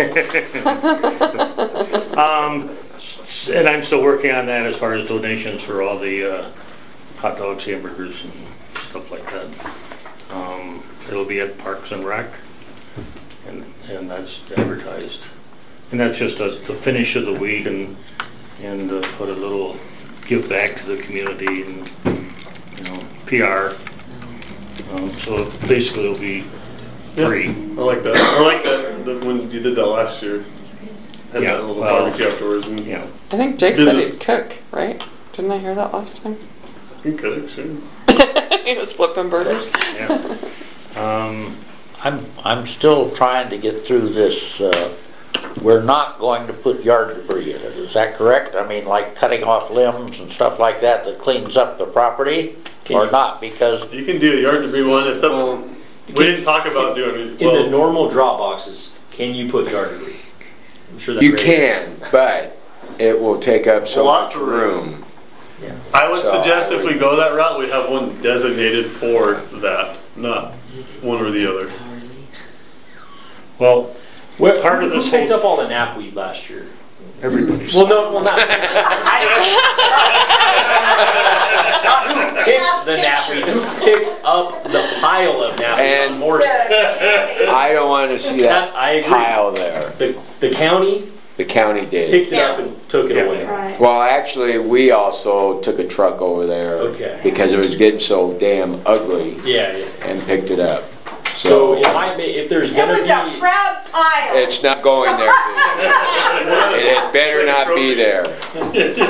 Um, and I'm still working on that as far as donations for all the, uh, hot dogs, hamburgers and stuff like that. Um, it'll be at Parks and Rec, and, and that's advertised. And that's just a, the finish of the week, and, and uh, put a little give back to the community and, you know, P R. Um, so basically it'll be free. I like that. I like that, that when you did that last year. Had Yeah, that little well, barbecue afterwards. And Yeah. I think Jake said Business- he'd cook, right? Didn't I hear that last time? You could, sure. He was flipping burgers. Yeah. Um, I'm, I'm still trying to get through this, uh, we're not going to put yard debris in it, is that correct? I mean, like cutting off limbs and stuff like that that cleans up the property, or not, because You can do a yard debris one, except we didn't talk about doing it. In the Well, normal drop boxes, can you put yard debris? I'm sure that's you ready. can, but it will take up so Lots much of room. room. I would So suggest I if we would- go that route, we have one designated for that, not one or the other. well, Well, part of who this picked whole, up all the knapweed last year? everybody's. Well, no, well, not. Not who picked the knapweed, who picked up the pile of knapweed And- on Morrison. I don't want to see that That- I agree. pile there. The, the county The county did. picked it up and took it Yeah. away. Right. Well, actually, we also took a truck over there Okay. because it was getting so damn ugly Yeah, yeah. and picked it up. So So it might be, if there's It gonna was a be, proud pile. it's not going there. It better not be there. it-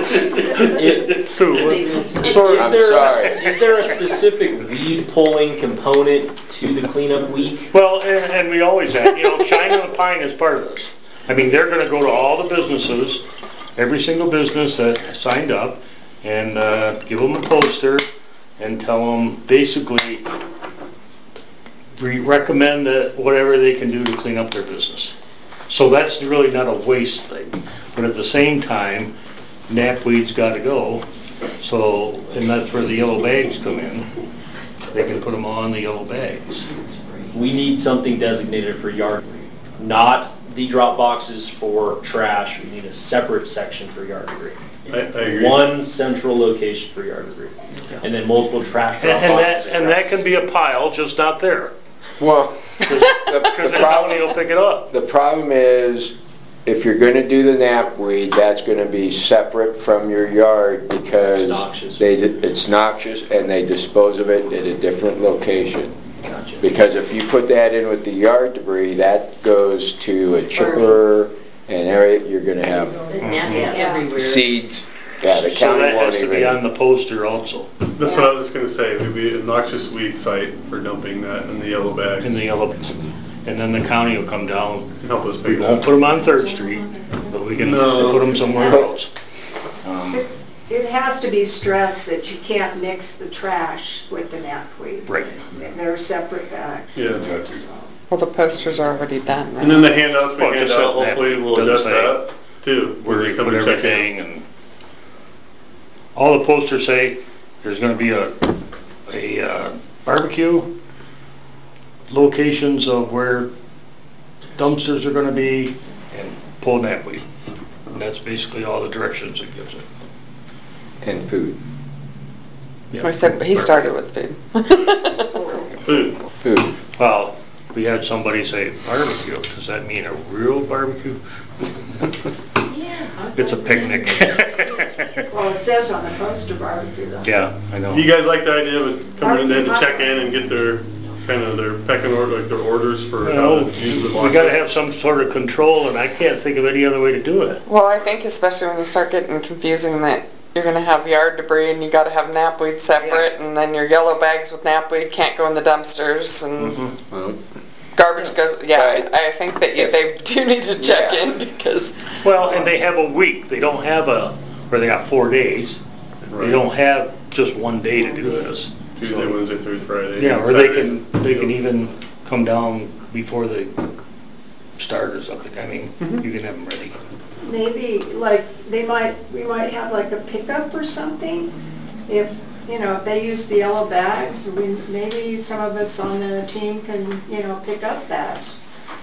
is I'm there, sorry. is there a specific weed pulling component to the cleanup week? Well, and, and we always have, you know, Shine on the Pine is part of this. I mean, they're gonna go to all the businesses every single business that signed up and uh, give them a poster and tell them basically we recommend that whatever they can do to clean up their business. So that's really not a waste thing, but at the same time, knapweed's got to go. So, and that's where the yellow bags come in. They can put them on the yellow bags. We need something designated for yard, not the drop boxes for trash. We need a separate section for yard debris. I, I agree. One central location for yard debris, and then multiple trash drop And, and boxes. that and that can be a pile, just not there, Well, the, because the the problem, county will pick it up. the problem is, if you're gonna do the knapweed, that's gonna be separate from your yard because It's noxious. they, it's noxious and they dispose of it at a different location. Gotcha. Because if you put that in with the yard debris, that goes to a chipper and area, you're gonna have Everywhere. seeds. Yeah, the So county that won't has to be on even. the poster also, That's what I was just gonna say, it would be a noxious weed site for dumping that in the yellow bags. in the yellow, and then the county will come down. And help us We pick it won't up. put them on Third Street, but we can No. put them somewhere else. Um, It has to be stressed that you can't mix the trash with the knapweed. Right. They're separate bags. Yeah. Well, the posters are already done, right? And then the handouts we Well, hand just out, that- hopefully we'll doesn't adjust say that too. when Where they you come put and check in. everything and, all the posters say, there's gonna be a, a uh, barbecue, locations of where dumpsters are gonna be, and pull knapweed. And that's basically all the directions it gives it. And food. Yeah. We said, he started with food. Food. Food. Well, we had somebody say barbecue, does that mean a real barbecue? It's a picnic. Well, it says on the poster barbecue though. Yeah, I know. Do you guys like the idea of coming in there to check in and get their, kind of their pecking order, like their orders for how Well, to use the we boxes? gotta have some sort of control, and I can't think of any other way to do it. Well, I think especially when you start getting confusing that you're gonna have yard debris and you gotta have knapweed separate, and then your yellow bags with knapweed can't go in the dumpsters, and Well, garbage goes, yeah, Right. I think that you, they do need to check Yeah. in because, Well, and they have a week, they don't have a, where they got four days. They Right. don't have just one day to do this. Tuesday, Wednesday, Thursday, Friday. Yeah, or they Saturdays. can, they can even come down before they start or something, I mean, you can have them ready. Maybe like they might, we might have like a pickup or something. If, you know, if they use the yellow bags, we, maybe some of us on the team can, you know, pick up bags.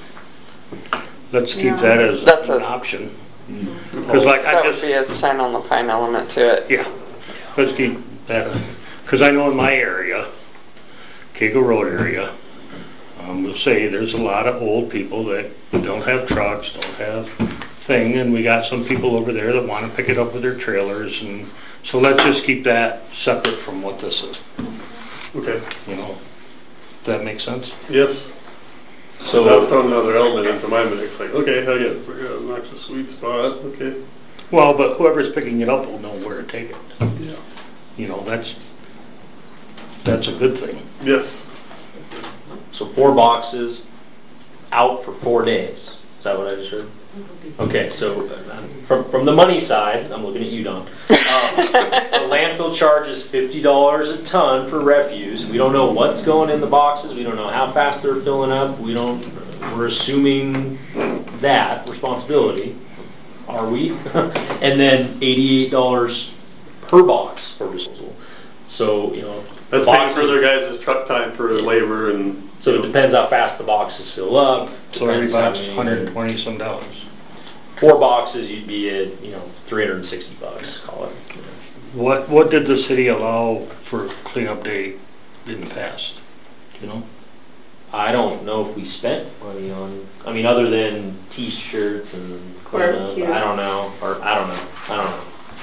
Let's keep Yeah. that as That's an a- option. Cause like I that would just, be a shine on the pine element to it. yeah, let's keep that, cause I know in my area, Keiko Road area, um, we'll say there's a lot of old people that don't have trucks, don't have thing, and we got some people over there that wanna pick it up with their trailers, and so let's just keep that separate from what this is, Okay, you know? Does that make sense? yes. So So I was throwing another element into my mix, like, okay, I get, I got a noxious sweet spot, okay. Well, but whoever's picking it up will know where to take it, Yeah. you know, that's, that's a good thing. Yes. So four boxes out for four days. Is that what I just heard? Okay, so uh, from, from the money side, I'm looking at you, Don. Um, the landfill charges fifty dollars a ton for refuse. We don't know what's going in the boxes. We don't know how fast they're filling up. We don't, we're assuming that responsibility. Are we? And then eighty-eight dollars per box for disposal. So, you know, if the That's paying for boxes- their guys' truck time for labor and. so it depends how fast the boxes fill up. So every depends how box, many- hundred and twenty some dollars. Four boxes, you'd be at, you know, three hundred and sixty bucks, call it. What, what did the city allow for cleanup day in the past? Do you know? I don't know if we spent money on, I mean, other than t-shirts and cleanup, Barbecue. I don't know, or, I don't know, I don't know.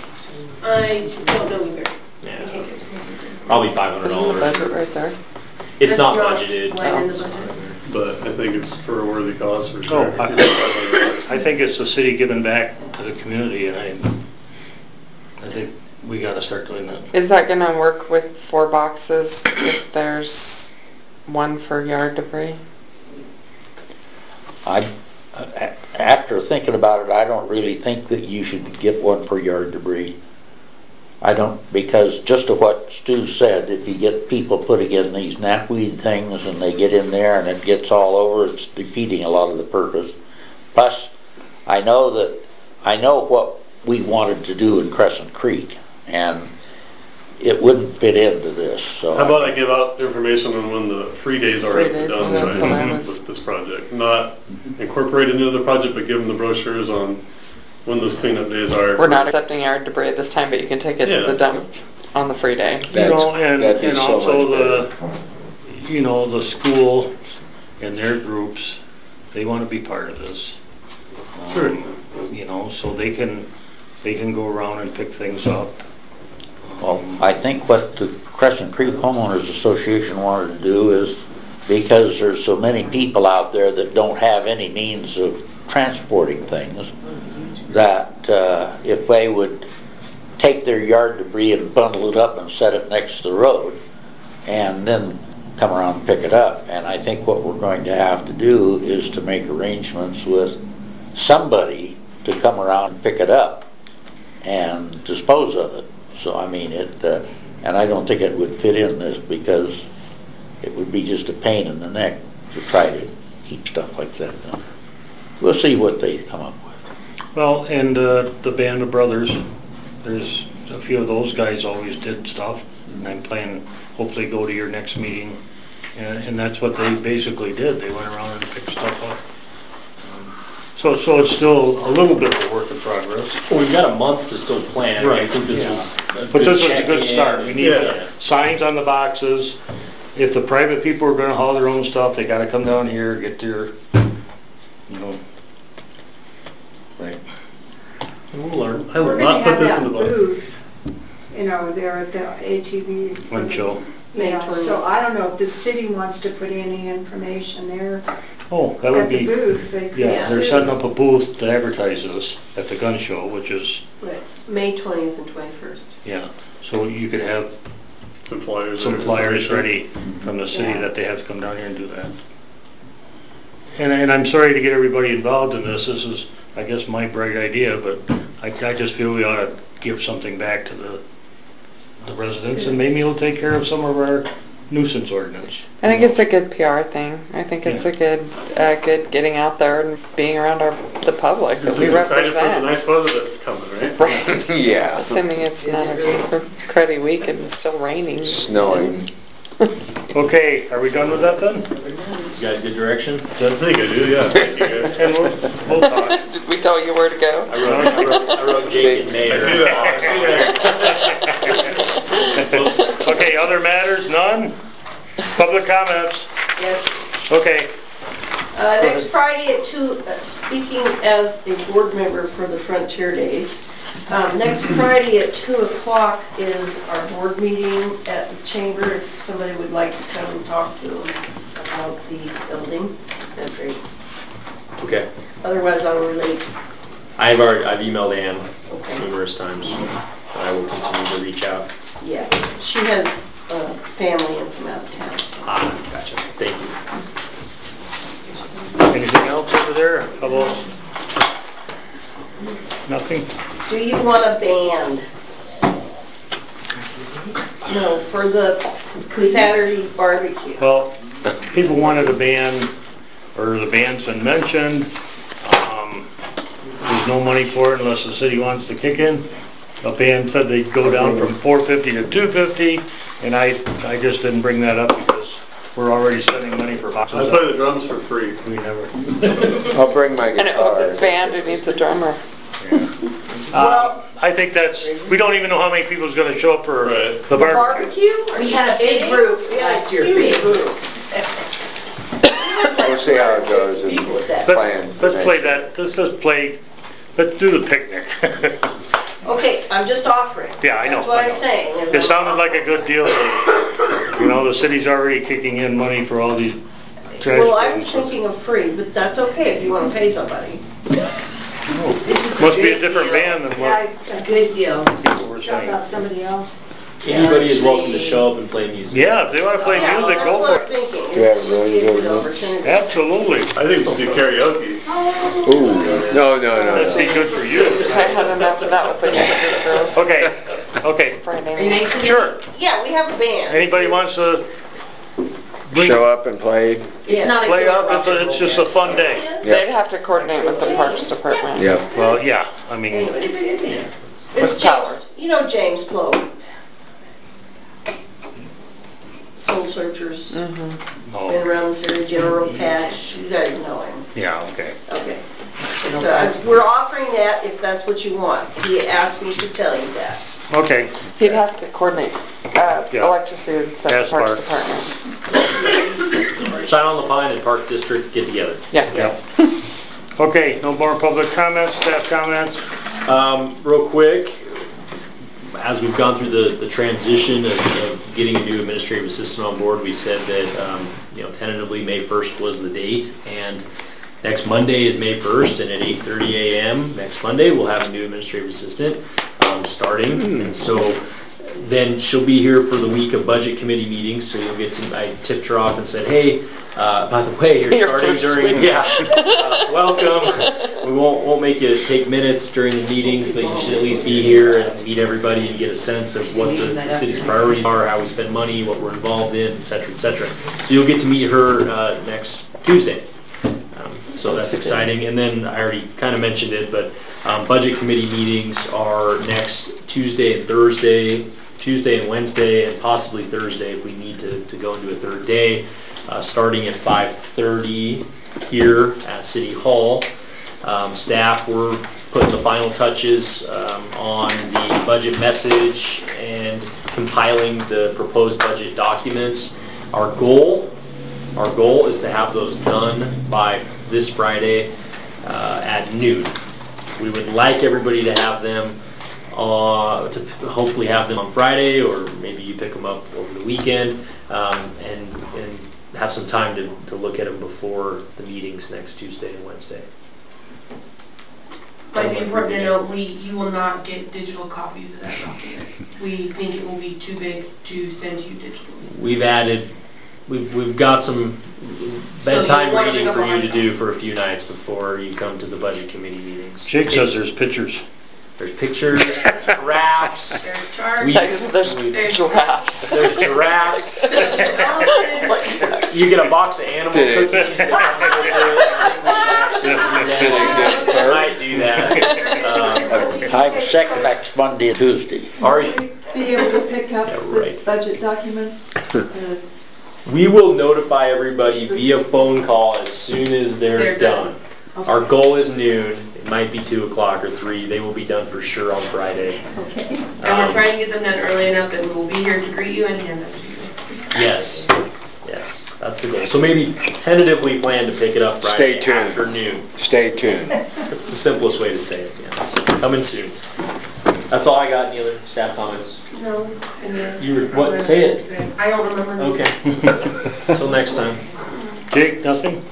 I don't know either. Yeah, probably five hundred Isn't the dollars. budget right there? It's That's not not budgeted. line in the budget. But I think it's for a worthy cause for sure. Oh, I, I think it's the city giving back to the community, and I, I think we gotta start doing that. Is that gonna work with four boxes if there's one for yard debris? I, a- after thinking about it, I don't really think that you should get one for yard debris. I don't, because just to what Stu said, if you get people putting in these knapweed things and they get in there and it gets all over, it's defeating a lot of the purpose. Plus, I know that, I know what we wanted to do in Crescent Creek, and it wouldn't fit into this, so. How about I give out information on when the free days are Free if they're days, done well, that's what I right, was- with this project? Not incorporate into the project, but give them the brochures on when those cleanup days are. We're not accepting yard debris at this time, but you can take it to Yeah. the dump on the free day. You know, and, that'd be and so also much the, you know, the school and their groups, they wanna be part of this. Sure. Um, You know, so they can, they can go around and pick things up. Well, I think what the Crescent Creek Homeowners Association wanted to do is, because there's so many people out there that don't have any means of transporting things, that uh, if they would take their yard debris and bundle it up and set it next to the road, and then come around and pick it up. And I think what we're going to have to do is to make arrangements with somebody to come around and pick it up and dispose of it. So I mean it, uh, and I don't think it would fit in this, because it would be just a pain in the neck to try to keep stuff like that done. We'll see what they come up with. Well, and uh, the Band of Brothers, there's a few of those guys always did stuff, and I'm planning, hopefully go to your next meeting, and, and that's what they basically did. They went around and picked stuff up. Um, So, so it's still a little bit of a work in progress. Well, we've got a month to still plan. I think this Yeah. was a But good this was a good check-in. start. We need Yeah. signs on the boxes. If the private people are gonna haul their own stuff, they gotta come down here, get their, you know. Right. We'll learn. I We're will gonna not put have this in that the box. booth, you know, there at the A T V. One show. You know, so I don't know if the city wants to put any information there Oh, that would at the be, booth. They could yeah, they're too. setting up a booth to advertise this at the gun show, which is, Right, May twentieth and twenty-first. yeah. So you could have Some flyers. some or flyers information. ready from the city Yeah. that they have to come down here and do that. And, and I'm sorry to get everybody involved in this. This is, I guess, my bright idea, but I, I just feel we ought to give something back to the, the residents, and maybe it'll take care of some of our nuisance ordinance. I think it's a good P R thing. I think it's a good, uh, good getting out there and being around our, the public that This we is excited for the represent. nice weather that's coming, right? Right. Yeah. Assuming it's not a cruddy week and it's still raining. Snowing. Okay, are we done with that then? You got good direction? I think I do, yeah. Thank you, guys. And we'll, we'll talk. Did we tell you where to go? I wrote, I wrote, I wrote Jake and Mayor. I see that, I see that. Okay, other matters, none? Public comments? Yes. Okay. Uh, next Friday at two, uh, speaking as a board member for the Frontier Days, um, next Friday at two o'clock is our board meeting at the chamber. If somebody would like to come and talk to them about the building, that's great. Okay. Otherwise, I'll relate. I've already, I've emailed Ann Okay. numerous times. And I will continue to reach out. Yeah, she has uh, family in from out of town. Ah, gotcha. Thank you. Anything else over there? How about? Nothing? Do you want a band? No, for the Saturday barbecue. Well, people wanted a band, or the band's been mentioned. Um, There's no money for it unless the city wants to kick in. The band said they'd go down from four fifty to two fifty, and I, I just didn't bring that up because we're already spending money for boxes. I play the drums for free. We never. I'll bring my And a guitar. band who needs a drummer. Uh, I think that's, we don't even know how many people's gonna show up for Right. the bar. Barbecue? We had a big group last year, big group. We'll see how it goes and People with that. plan. Let's for let's play next year. that, let's just play, let's do the picnic. Okay, I'm just offering. Yeah, I know. That's what I I'm know. saying. is It I'm sounded like a good deal. You know, the city's already kicking in money for all these trash Well, I was cans. thinking of free, but that's okay if you want to pay somebody. This is a Must be a good different deal. band than Yeah, what It's a good deal. people were Talk saying. about somebody else. Anybody is welcome to show up and play music. Yeah, if they wanna play Yeah, well, music, that's go what for I'm it. thinking. Yeah, It's really it's a good. good opportunity. Absolutely. I think we'll do karaoke. Ooh, no, no, no, That'd be no. good for you. I had enough of that with the other girls. Okay, okay. Friday Are you night. next? Sure. Yeah, we have a band. Anybody wants to bring, Show up and play. It's not play up? It's, a- it's just a fun day. They'd have to coordinate with the Parks Department. Yep. Well, yeah, I mean, It's a good band. With It's power. James, you know James Blow. Soul Searchers, been oh, around this area, General Patch, you guys know him. yeah, okay. Okay. So I- we're offering that if that's what you want. He asked me to tell you that. Okay, He'd have to coordinate, uh, Yeah. electricity and stuff, Gas Parks Park. Department. Shine on the Pine and Park District get together. Yeah. yeah. Okay, no more public comments, staff comments? Um, real quick, as we've gone through the, the transition of, of getting a new administrative assistant on board, we said that, um, you know, tentatively May first was the date, and next Monday is May first, and at eight thirty a m next Monday, we'll have a new administrative assistant, um, starting, and so then she'll be here for the week of budget committee meetings, so you'll get to, I tipped her off and said, hey, uh, by the way, you're Your starting first during, week. yeah, uh, welcome. We won't, won't make you take minutes during the meetings, but you should at least be here and meet everybody and get a sense of what the, the city's priorities are, how we spend money, what we're involved in, et cetera, et cetera. So you'll get to meet her, uh, next Tuesday. Um, So that's exciting. And then I already kind of mentioned it, but, um, budget committee meetings are next Tuesday and Thursday, Tuesday and Wednesday, and possibly Thursday if we need to, to go into a third day. Uh, starting at five thirty here at City Hall. Um, staff were putting the final touches um, on the budget message and compiling the proposed budget documents. Our goal, our goal is to have those done by this Friday uh, at noon. We would like everybody to have them, uh, to hopefully have them on Friday, or maybe you pick them up over the weekend, um, and, and have some time to, to look at them before the meetings next Tuesday and Wednesday. Might be important to note, we, you will not get digital copies of that document. We think it will be too big to send to you digitally. We've added, we've, we've got some bedtime you want it to reading go for you hard to copy. do for a few nights before you come to the budget committee meetings. Jake says It's- there's pictures. There's pictures, there's giraffes. There's charts. We- There's, there's There's- giraffes. There's giraffes. There's elephants. You get a box of animal Did- cookies. that comes with it. I think we should actually do that. I might do that. Um, I'm sick next Monday and Tuesday. Are you? Be able to pick up Yeah, the right. budget documents? Uh, We will notify everybody via phone call as soon as they're, They're done. done. Our goal is noon. It might be two o'clock or three. They will be done for sure on Friday. Okay. And we're Um, trying to get them done early enough that we will be here to greet you and hand them to you. Yes, yes, that's the goal. So maybe tentatively plan to pick it up Friday Stay tuned. afternoon. Stay tuned. That's the simplest way to say it, yeah. Coming soon. That's all I got. Any other staff comments? No, and yes. You were- what? Say it. I don't remember. Okay. Until next time. Jake, nothing?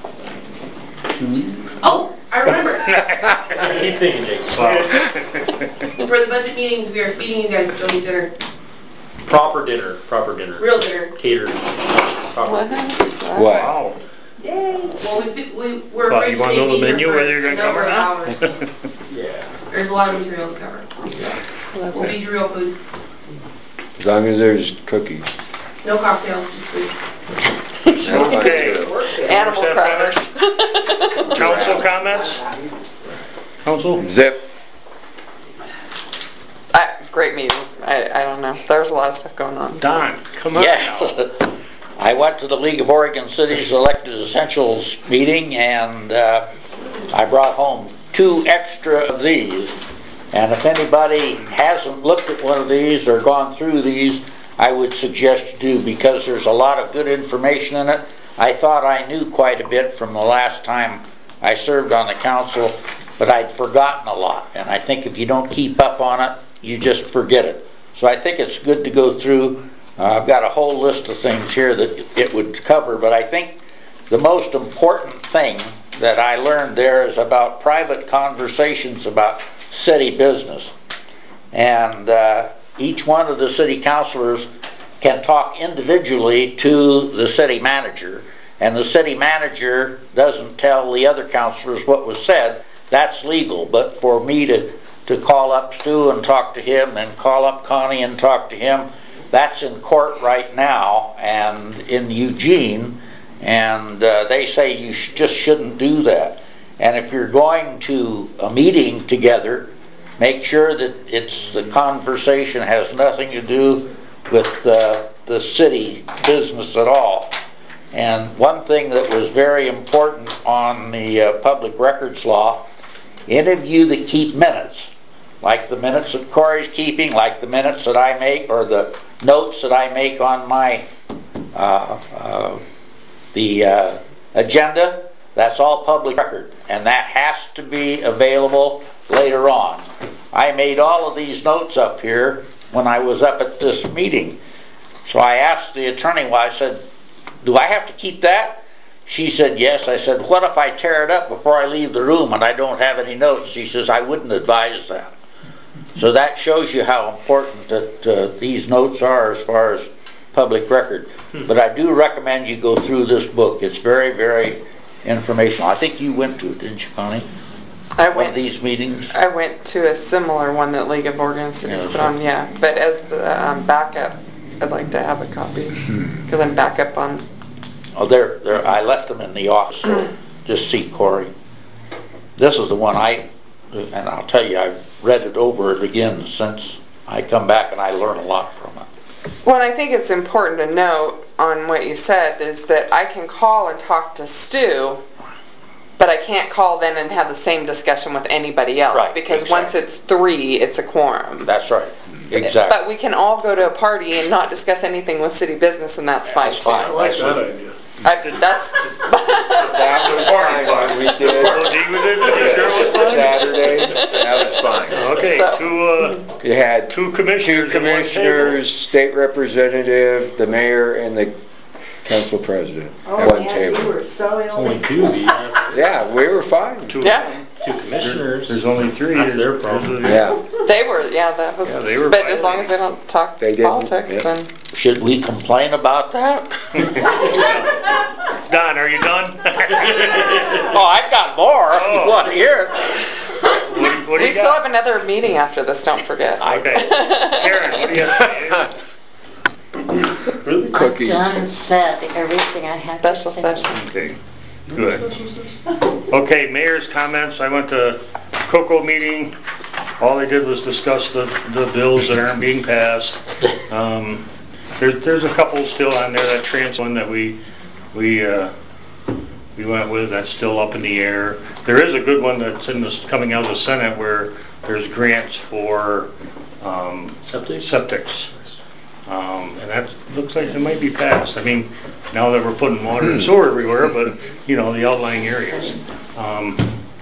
Oh, I remember. Keep thinking, Jake. For the budget meetings, we are feeding you guys still eat dinner. Proper dinner, proper dinner. Real dinner. Catered. Proper. What? What? Wow. Yay. Well, we, fi- we, we're Well, afraid you to wanna know the be here menu, for whether you're a gonna come number or of not? hours. Yeah. There's a lot of material to cover. We'll feed you real food. As long as there's cookies. No cocktails, just food. Okay. Animal crackers. Council comments? Council? Zip. Uh, great meeting. I, I don't know. There was a lot of stuff going on. so- Don, come on now. Yes. I went to the League of Oregon Cities Elected Essentials meeting, and uh, I brought home two extra of these. And if anybody hasn't looked at one of these or gone through these, I would suggest you do, because there's a lot of good information in it. I thought I knew quite a bit from the last time I served on the council, but I'd forgotten a lot. And I think if you don't keep up on it, you just forget it. So I think it's good to go through. Uh, I've got a whole list of things here that it would cover, but I think the most important thing that I learned there is about private conversations about city business. And uh, each one of the city councilors can talk individually to the city manager, and the city manager doesn't tell the other councilors what was said, that's legal. But for me to, to call up Stu and talk to him, and call up Connie and talk to him, that's in court right now and in Eugene, and uh, they say you sh just shouldn't do that. And if you're going to a meeting together, make sure that it's the conversation has nothing to do with uh, the city business at all. And one thing that was very important on the uh, public records law, any of you that keep minutes, like the minutes that Corey's keeping, like the minutes that I make, or the notes that I make on my uh, uh, the uh, agenda, that's all public record, and that has to be available later on. I made all of these notes up here when I was up at this meeting. So I asked the attorney, well, I said, do I have to keep that? She said, yes. I said, what if I tear it up before I leave the room and I don't have any notes? She says, I wouldn't advise that. So that shows you how important that uh, these notes are as far as public record. But I do recommend you go through this book. It's very, very informational. I think you went to it, didn't you, Connie? I One went, of these meetings? I went to a similar one that League of Oregon Cities Yeah, put on, yeah. But as the um, backup, I'd like to have a copy, because I'm backup on. Oh, there, there. I left them in the office. So just see Corey. This is the one I, and I'll tell you, I've read it over it again since I come back, and I learn a lot from it. Well, I think it's important to note on what you said is that I can call and talk to Stu, but I can't call then and have the same discussion with anybody else. Right, because exactly. once it's three, it's a quorum. That's right. Exactly. But we can all go to a party and not discuss anything with city business, and that's fine That's too. fine. I like that idea. I, that's That was fine when we did Saturday. That was fine. Okay, So- two, uh, You had two two commissioners. at one table. commissioners, state representative, the mayor, and the council president Oh, at one man, table. you were so ill. Only two, do you have Yeah, we were fine. Two- Yeah, two commissioners. There's only three. That's their problem. Yeah. they were. Yeah, that was. Yeah, they were but as long as they don't talk They didn't, politics, yeah. then. Should we complain about that? Don, are you done? Oh, I've got more. You want to hear it? What, what do We you still got? have another meeting after this. Don't forget. Okay. Karen, what do you got? Really? Cookies. Done said everything I had to Special say. session. Okay, good. Okay, mayor's comments. I went to Cocoa meeting. All they did was discuss the, the bills that aren't being passed. Um, there, there's a couple still on there, that trans one that we, we, uh, we went with, that's still up in the air. There is a good one that's in this, coming out of the Senate where there's grants for, um, Septic? septics. Um, and that looks like it might be passed. I mean, now that we're putting water and sewer everywhere, but, you know, the outlying areas. Um,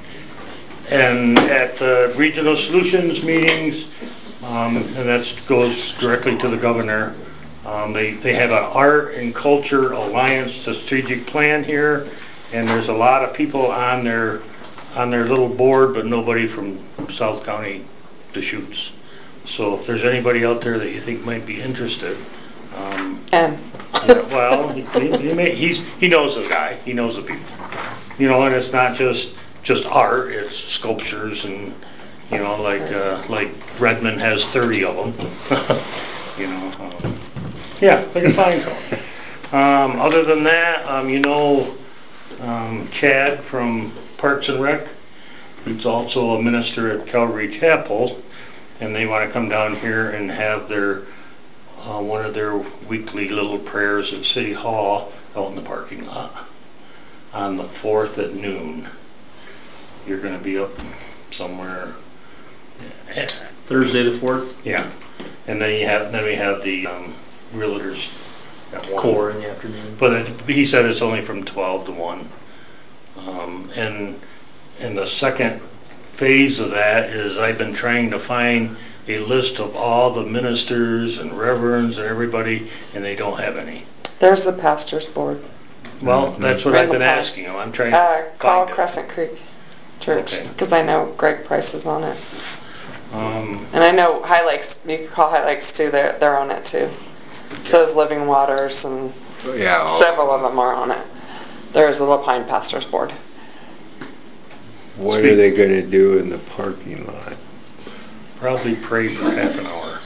and at the Regional Solutions meetings, um, and that goes directly to the governor, um, they, they have an Art and Culture Alliance strategic plan here, and there's a lot of people on their, on their little board, but nobody from South County Deschutes. So if there's anybody out there that you think might be interested, um, And yeah, well, he, he, may, he's, he knows the guy, he knows the people. You know, and it's not just, just art, it's sculptures and, you know, like, uh, like Redmond has thirty of them. You know, um, yeah, like a fine cone. Um, other than that, um, you know, um, Chad from Parks and Rec, who's also a minister at Calvary Chapel, and they want to come down here and have their, uh, one of their weekly little prayers at City Hall out in the parking lot on the fourth at noon. You're going to be up somewhere. Yeah. Thursday the fourth? Yeah. And then you have, then we have the um, realtors at one. Core in the afternoon. But it, he said it's only from twelve to one. Um, and, and the second phase of that is I've been trying to find a list of all the ministers and reverends and everybody, and they don't have any. there's the pastor's board. Well, that's what I've been Randall Park. asking them. I'm trying Uh, to call find it. Crescent Creek Church, Okay. because I know Greg Price is on it. Um, And I know High Lakes, you could call High Lakes too, they're, they're on it too. So is Living Waters, and Yeah. all- several of them are on it. There is a Lapine Pastors Board. What are they gonna do in the parking lot? Probably pray for half an hour.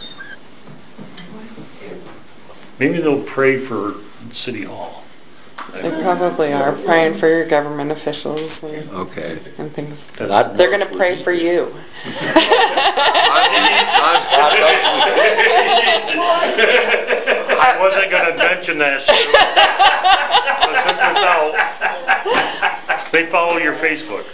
Maybe they'll pray for City Hall. They probably are praying for your government officials and, Okay. and things. That They're gonna pray for you. I wasn't gonna mention that, Sue. But since it's out, they follow your Facebook.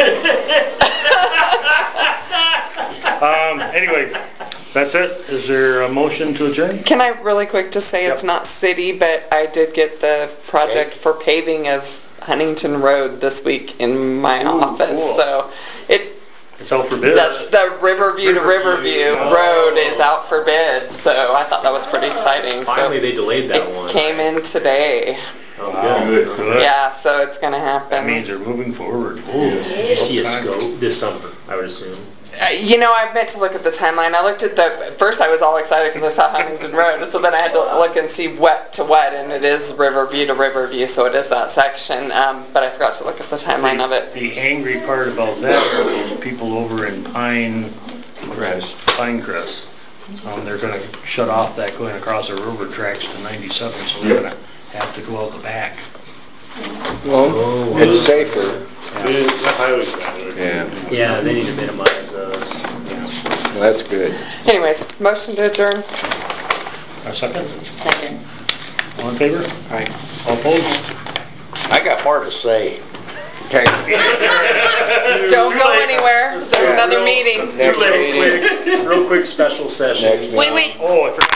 Um, anyways, that's it. Is there a motion to adjourn? Can I really quick just say it's not city, but I did get the project for paving of Huntington Road this week in my office, cool. so it, It's out for bid. that's the Riverview to Riverview Road is out for bid, so I thought that was pretty exciting, so. Finally, they delayed that It one. came in today, Oh, Good, good. good. yeah, so it's gonna That happen. means they're moving forward. You see a scope this summer, I would assume. Uh, You know, I meant to look at the timeline. I looked at the, at first I was all excited because I saw Huntington Road, and so then I had to look and see what to what, and it is Riverview to Riverview, so it is that section, um, but I forgot to look at the timeline of it. The angry part about that are those people over in Pine Crest. Pinecrest. Um, they're gonna shut off that going across the railroad tracks to ninety-seven, so they're gonna have to go out the back. Well, it's safer. The highway's better. Yeah, Yeah, they need to minimize those. well, that's good. Anyways, motion to adjourn. A second? Second. All in favor? Aye. All opposed? I got more to say. Okay. Don't go anywhere, there's another meeting. Next meeting. Real quick special session. Next meeting. Wait, wait. Oh, I forgot.